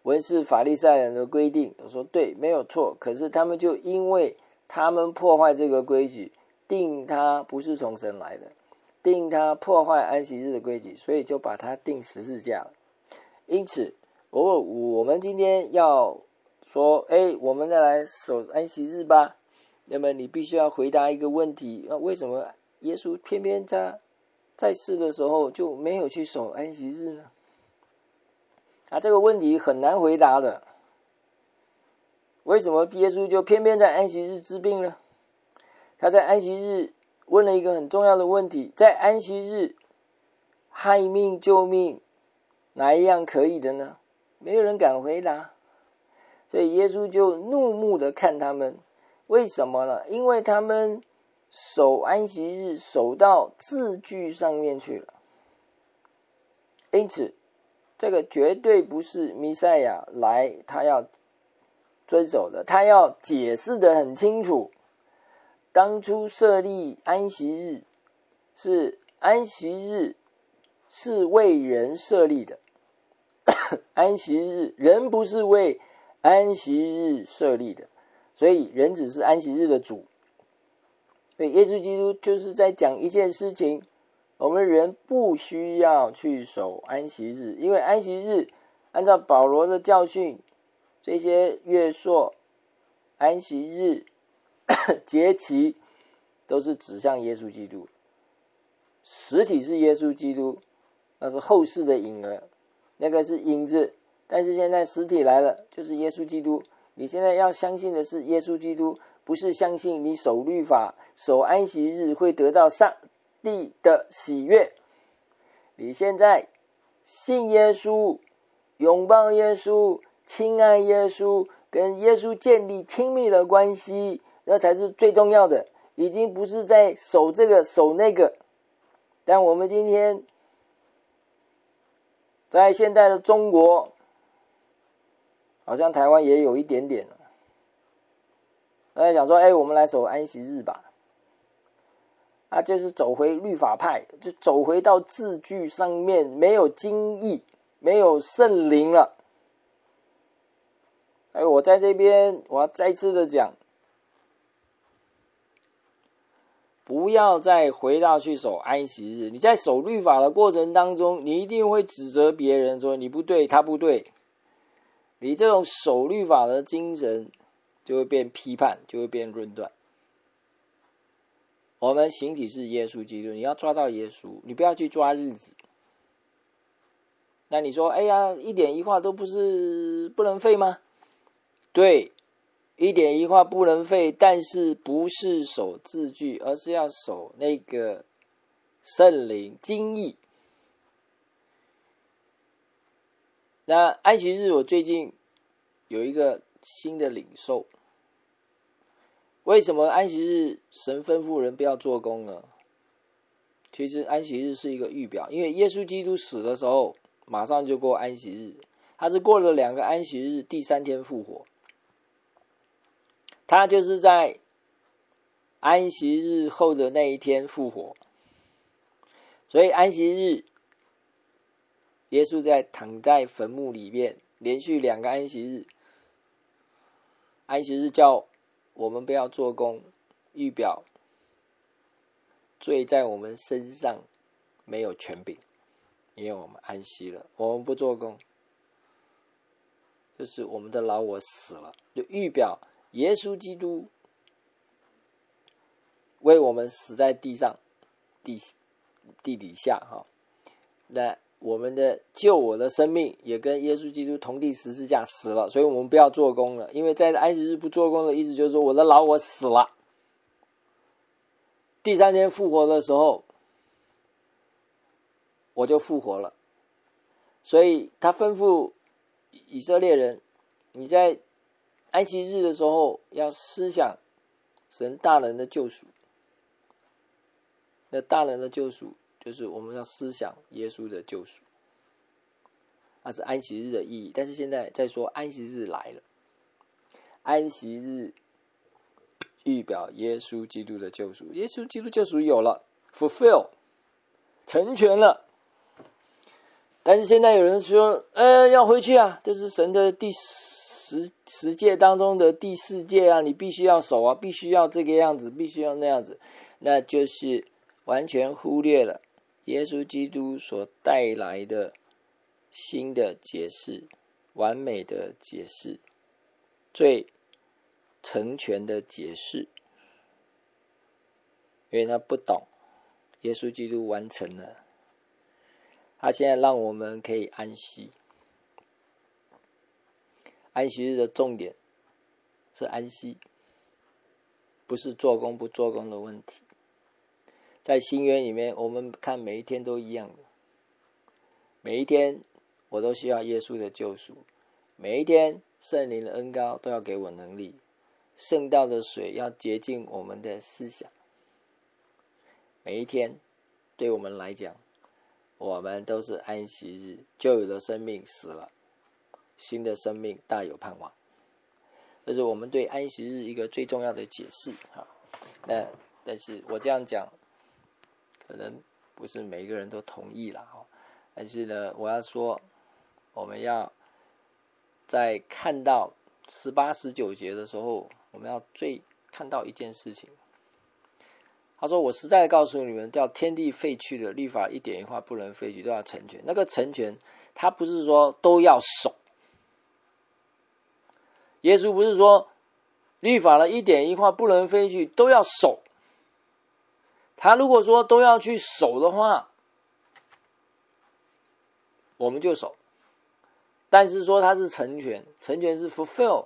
文士法利赛人的规定，我说对，没有错，可是他们就因为他们破坏这个规矩，定他不是从神来的，定他破坏安息日的规矩，所以就把他定十字架了。因此我们今天要说我们再来守安息日吧，那么你必须要回答一个问题，为什么耶稣偏偏在世的时候就没有去守安息日呢？这个问题很难回答的。为什么耶稣就偏偏在安息日治病呢？他在安息日问了一个很重要的问题，在安息日害命救命哪一样可以的呢？没有人敢回答，所以耶稣就怒目的看他们。为什么呢？因为他们守安息日守到字句上面去了。因此这个绝对不是弥赛亚来他要遵守的，他要解释得很清楚。当初设立安息日安息日是为人设立的安息日人不是为安息日设立的，所以人只是安息日的主。所以耶稣基督就是在讲一件事情，我们人不需要去守安息日，因为安息日按照保罗的教训，这些月朔、安息日、节期都是指向耶稣基督，实体是耶稣基督，那是后世的影儿，那个是影子，但是现在实体来了，就是耶稣基督。你现在要相信的是耶稣基督，不是相信你守律法、守安息日会得到上帝的喜悦。你现在信耶稣，拥抱耶稣，亲爱耶稣，跟耶稣建立亲密的关系，那才是最重要的，已经不是在守这个守那个。但我们今天在现代的中国，好像台湾也有一点点了，大家讲说我们来守安息日吧，就是走回律法派，就走回到字句上面，没有经义，没有圣灵了。我在这边我要再次的讲，不要再回到去守安息日。你在守律法的过程当中，你一定会指责别人说你不对，他不对，你这种守律法的精神就会变批判，就会变论断。我们形体是耶稣基督，你要抓到耶稣，你不要去抓日子。那你说一点一画都不能废吗？对，一点一画不能废，但是不是守字句，而是要守那个圣灵经义。那安息日我最近有一个新的领受，为什么安息日神吩咐人不要做工呢？其实安息日是一个预表，因为耶稣基督死的时候马上就过安息日，他是过了2个安息日，第3天复活。他就是在安息日后的那一天复活，所以安息日耶稣在躺在坟墓里面，连续2个安息日。安息日叫我们不要做工，预表罪在我们身上没有权柄，因为我们安息了，我们不做工，就是我们的老我死了，就预表耶稣基督为我们死在地上，地底下那我们的救我的生命也跟耶稣基督同地十字架死了，所以我们不要做工了，因为在安息日不做工的意思就是说我的老我死了，第3天复活的时候我就复活了。所以他吩咐以色列人，你在安息日的时候要思想神大能的救赎。那大能的救赎就是我们要思想耶稣的救赎，那是安息日的意义。但是现在在说安息日来了，安息日预表耶稣基督的救赎，耶稣基督救赎有了 fulfill 成全了。 但是现在有人说，要回去啊，这是神的第十诫当中的第4诫啊，你必须要守啊，必须要这个样子，必须要那样子，那就是完全忽略了耶稣基督所带来的新的解释，完美的解释，最成全的解释，因为他不懂耶稣基督完成了，他现在让我们可以安息。安息日的重点是安息，不是做工不做工的问题。在新约里面，我们看每一天都一样的，每一天我都需要耶稣的救赎，每一天圣灵的恩膏都要给我能力，圣道的水要洁净我们的思想。每一天对我们来讲，我们都是安息日，旧有的生命死了，新的生命大有盼望。这是我们对安息日一个最重要的解释。但是我这样讲可能不是每一个人都同意啦，但是呢，我要说我们要在看到18、19节的时候，我们要最看到一件事情。他说，我实在告诉你们，叫天地废去的律法一点一画不能废去，都要成全。那个成全，他不是说都要守，耶稣不是说律法的一点一画不能废去都要守，他如果说都要去守的话，我们就守。但是说他是成全，成全是 fulfill，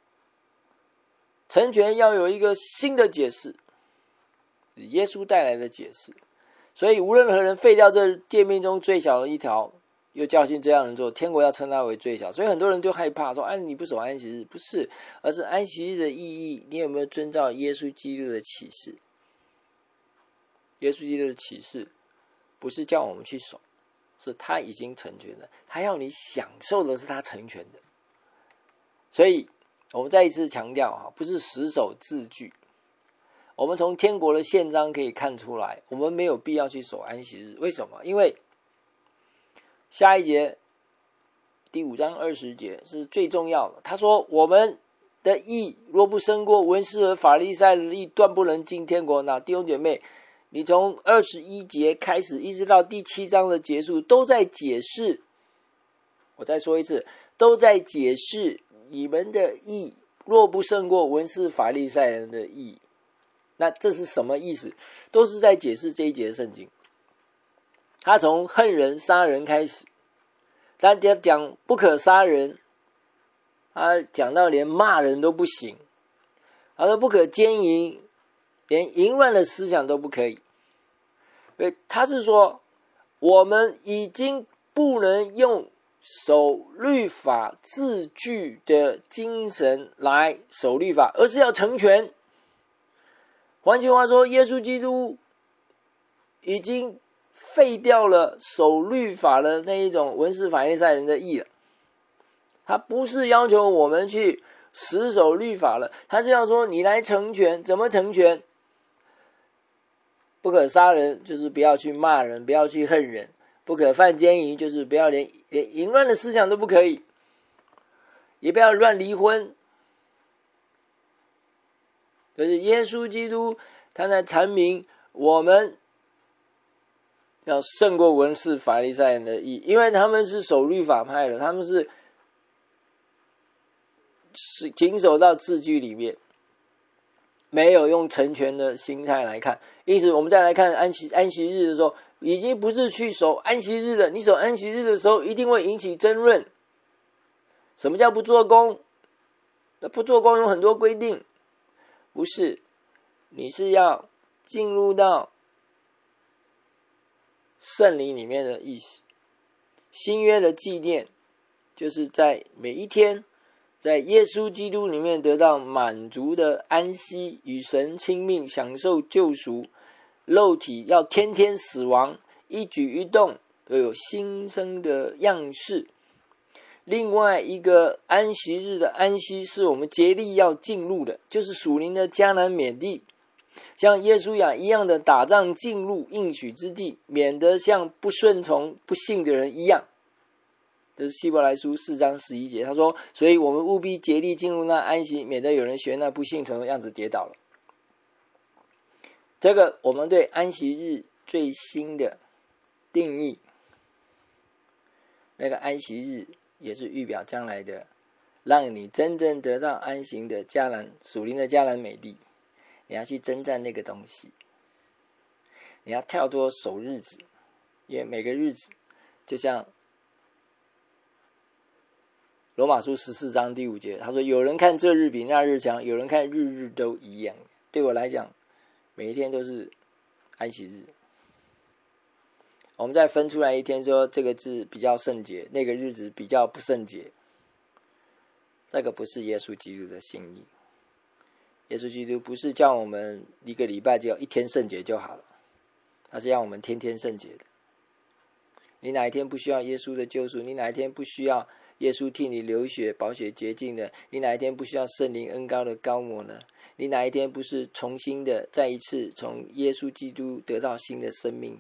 成全要有一个新的解释，耶稣带来的解释。所以无论何人废掉这诫命中最小的一条，又教训这样人做，天国要称他为最小。所以很多人就害怕说，你不守安息日，不是，而是安息日的意义，你有没有遵照耶稣基督的启示？耶稣基督的启示不是叫我们去守，是他已经成全了，他要你享受的是他成全的。所以我们再一次强调，不是死守字句。我们从天国的宪章可以看出来，我们没有必要去守安息日。为什么？因为下一节第5章20节是最重要的。他说，我们的义若不胜过文士和法利赛人的义，断不能进天国。那弟兄姐妹，你从21节开始一直到第7章的结束，都在解释，我再说一次，都在解释你们的义若不胜过文士法利赛人的义。那这是什么意思？都是在解释这一节的圣经。他从恨人杀人开始，他讲不可杀人，他讲到连骂人都不行，他说不可奸淫，连淫乱的思想都不可以。所以他是说，我们已经不能用守律法字句的精神来守律法，而是要成全。换句话说，耶稣基督已经废掉了守律法的那一种文士法利赛人的义了。他不是要求我们去死守律法了，他是要说你来成全。怎么成全？不可杀人，就是不要去骂人，不要去恨人；不可犯奸淫，就是不要连淫乱的思想都不可以，也不要乱离婚。就是耶稣基督他在阐明我们要胜过文士法利赛人的义，因为他们是守律法派的，他们是谨守到字句里面，没有用成全的心态来看。因此我们再来看安息日的时候，已经不是去守安息日的，你守安息日的时候一定会引起争论。什么叫不做工？那不做工有很多规定，不是，你是要进入到圣灵里面的意思。新约的纪念就是在每一天在耶稣基督里面得到满足的安息，与神亲密，享受救赎，肉体要天天死亡，一举一动都有新生的样式。另外一个安息日的安息是我们竭力要进入的，就是属灵的迦南美地，像耶稣亚一样的打仗进入应许之地，免得像不顺从不信的人一样。 这是希伯来书4章11节，他说，所以我们务必竭力进入那安息，免得有人学那不幸从样子跌倒了。这个我们对安息日最新的定义，那个安息日也是预表将来的，让你真正得到安息的迦南属灵的迦南美地，你要去征战那个东西，你要跳脱守日子，因为每个日子就像罗马书14章第5节，他说有人看这日比那日强，有人看日日都一样。对我来讲，每一天都是安息日。我们再分出来一天说这个字比较圣洁，那个日子比较不圣洁，这个不是耶稣基督的心意。耶稣基督不是叫我们一个礼拜只有一天圣洁就好了，他是让我们天天圣洁的。你哪一天不需要耶稣的救赎？你哪一天不需要耶稣替你流血宝血洁净的？你哪一天不需要圣灵恩膏的膏抹呢？你哪一天不是重新的再一次从耶稣基督得到新的生命？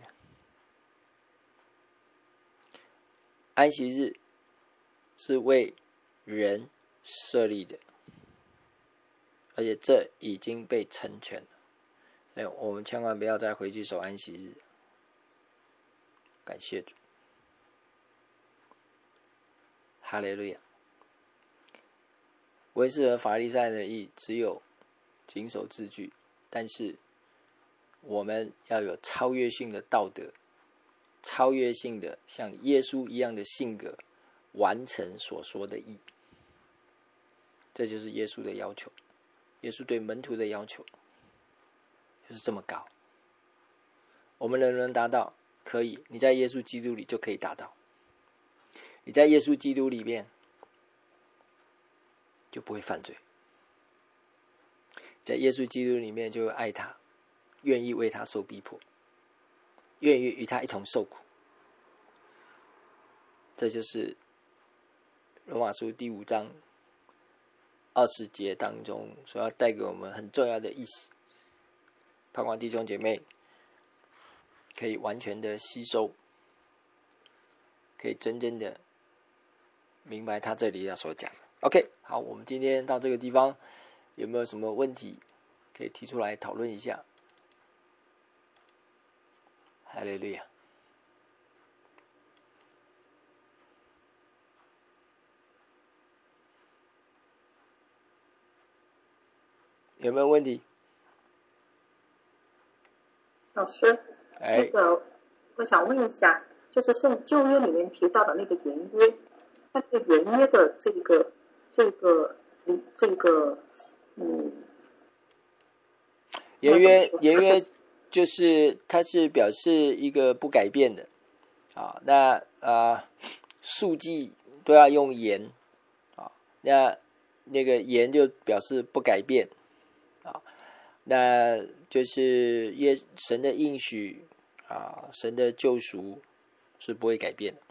安息日是为人设立的，而且这已经被成全了，所以我们千万不要再回去守安息日。感谢主，哈利路亚。文士和法利赛的义只有谨守字句，但是我们要有超越性的道德，超越性的像耶稣一样的性格，完成所说的义。这就是耶稣的要求，耶稣对门徒的要求就是这么高。我们能不能达到？可以，你在耶稣基督里就可以达到。你在耶稣基督里面就不会犯罪，在耶稣基督里面就会爱他，愿意为他受逼迫，愿意与他一同受苦。这就是罗马书第5章20节当中所要带给我们很重要的意思。盼望弟兄姐妹可以完全的吸收，可以真正的明白他这里要所讲的。OK， 好，我们今天到这个地方，有没有什么问题可以提出来讨论一下？哈利路亚。有没有问题？ 老师，我想问一下，就是圣旧约里面提到的那个言约，那个言约的这个言约就是它是表示一个不改变的啊。那数记都要用言啊，那个言就表示不改变啊。那就是神的应许啊，神的救赎是不会改变的。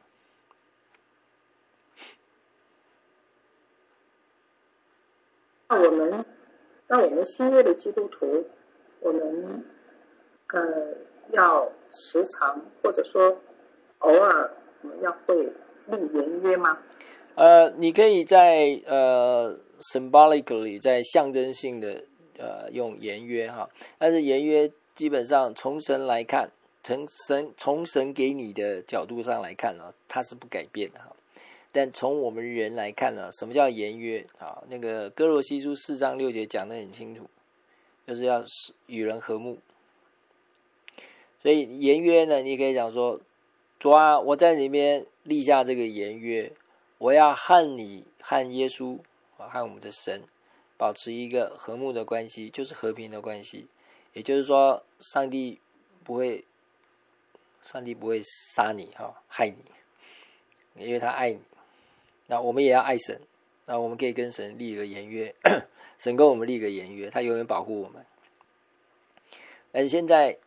那我们新约的基督徒，我们要时常或者说偶尔我们要会立言约吗？ 你可以在symbolically 在象征性的用言约哈，但是言约基本上从神来看，从神给你的角度上来看呢，它是不改变的哈。但从我们人来看呢，什么叫言约啊？那个哥罗西书4章6节讲得很清楚，就是要与人和睦。所以言约呢，你可以讲说，主啊，我在里面立下这个言约，我要和你和耶稣和我们的神保持一个和睦的关系，就是和平的关系。也就是说，上帝不会杀你害你，因为他爱你。那我们也要爱神，那我们可以跟神立一个言约，神跟我们立一个言约，他永远保护我们。但是现在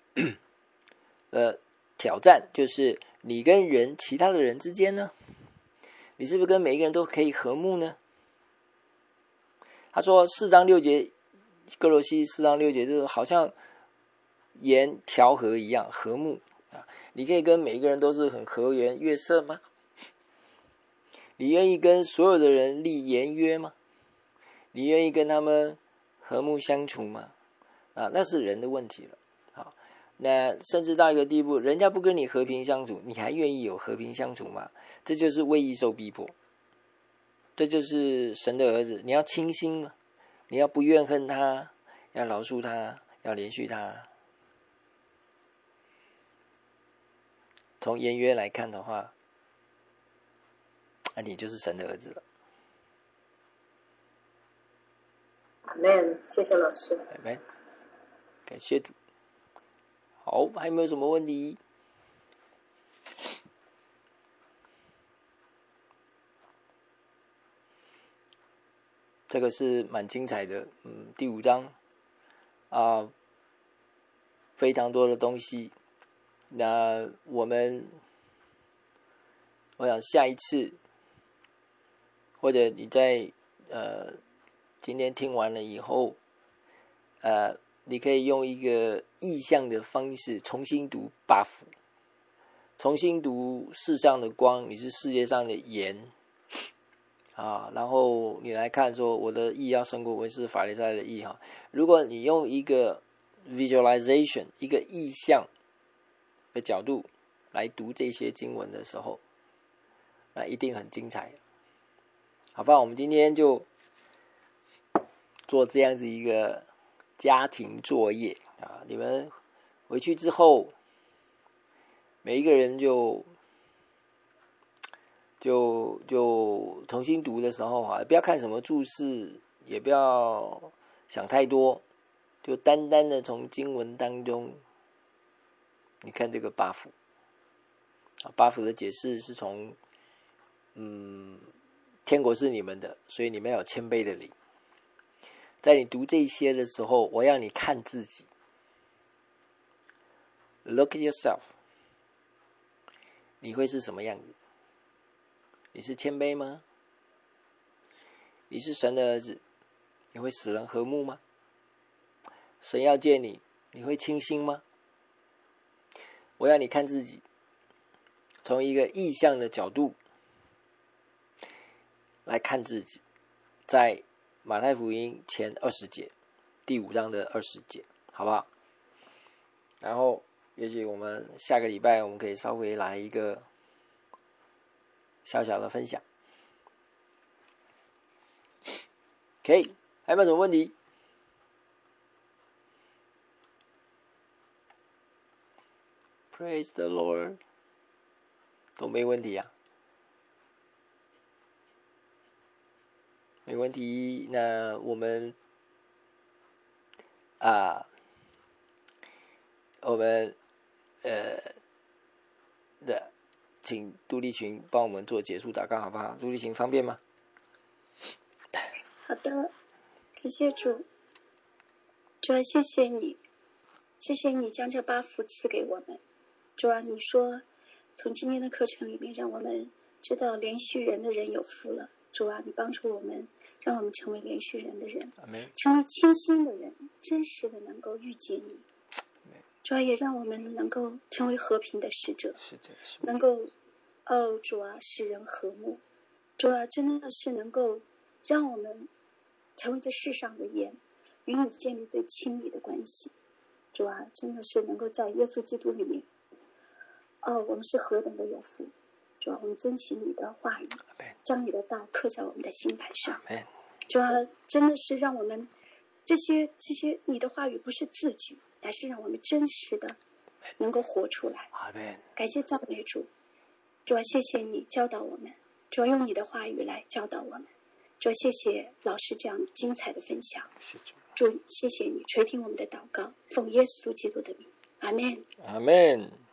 挑战就是你跟其他的人之间呢，你是不是跟每一个人都可以和睦呢？他说4章6节，哥罗西4章6节就是好像盐调和一样和睦啊，你可以跟每一个人都是很和颜悦色吗？ 你愿意跟所有的人立言约吗？你愿意跟他们和睦相处吗？那是人的问题了。好，那甚至到一个地步，人家不跟你和平相处，你还愿意有和平相处吗？这就是为义受逼迫，这就是神的儿子。你要清心吗？你要不怨恨他，要饶恕他，要连续他。从言约来看的话，你就是神的儿子了。 阿们，谢谢老师。 阿们，感谢主。好，还有没有什么问题？这个是蛮精彩的，第5章非常多的东西。那我想下一次，或者你在今天听完了以后，你可以用一个意象的方式重新读8福，重新读世上的光，你是世界上的盐然后你来看说我的义要胜过文士法利赛的义哈。如果你用一个 visualization 一个意象的角度来读这些经文的时候，那一定很精彩。好吧，我们今天就做这样子一个家庭作业你们回去之后，每一个人就重新读的时候不要看什么注释，也不要想太多，就单单的从经文当中，你看这个8福，8福的解释是从天国是你们的，所以你们要有谦卑的灵。在你读这些的时候，我要你看自己 ，look at yourself， 你会是什么样子？你是谦卑吗？你是神的儿子，你会使人和睦吗？神要见你，你会清心吗？我要你看自己，从一个意象的角度来看自己，在马太福音前20节，第5章的20节，好不好？然后也许我们下个礼拜我们可以稍微来一个小小的分享。OK， 还有没有什么问题？Praise the Lord， 都没问题啊，没问题。那我们请杜丽群帮我们做结束祷告，好不好？杜丽群方便吗？ 好的，感谢主，主啊，谢谢你，谢谢你将这8福赐给我们。主啊，你说从今天的课程里面，让我们知道连续人的人有福了。主啊，你帮助我们，让我们成为连续人的人，成为清心的人，真实的能够遇见你。主啊，也让我们能够成为和平的使者，能够主啊，使人和睦。主啊，真的是能够让我们成为这世上的盐，与你建立最亲密的关系。主啊，真的是能够在耶稣基督里面，我们是何等的有福。主啊，我们遵循你的话语，将你的道刻在我们的心盘上。主啊，真的是让我们这些你的话语不是字句，乃是让我们真实的能够活出来。感谢赞美主。主啊，谢谢你教导我们，主啊，用你的话语来教导我们。主啊，谢谢老师这样精彩的分享。主，谢谢你垂听我们的祷告，奉耶稣基督的名，阿们。 阿们。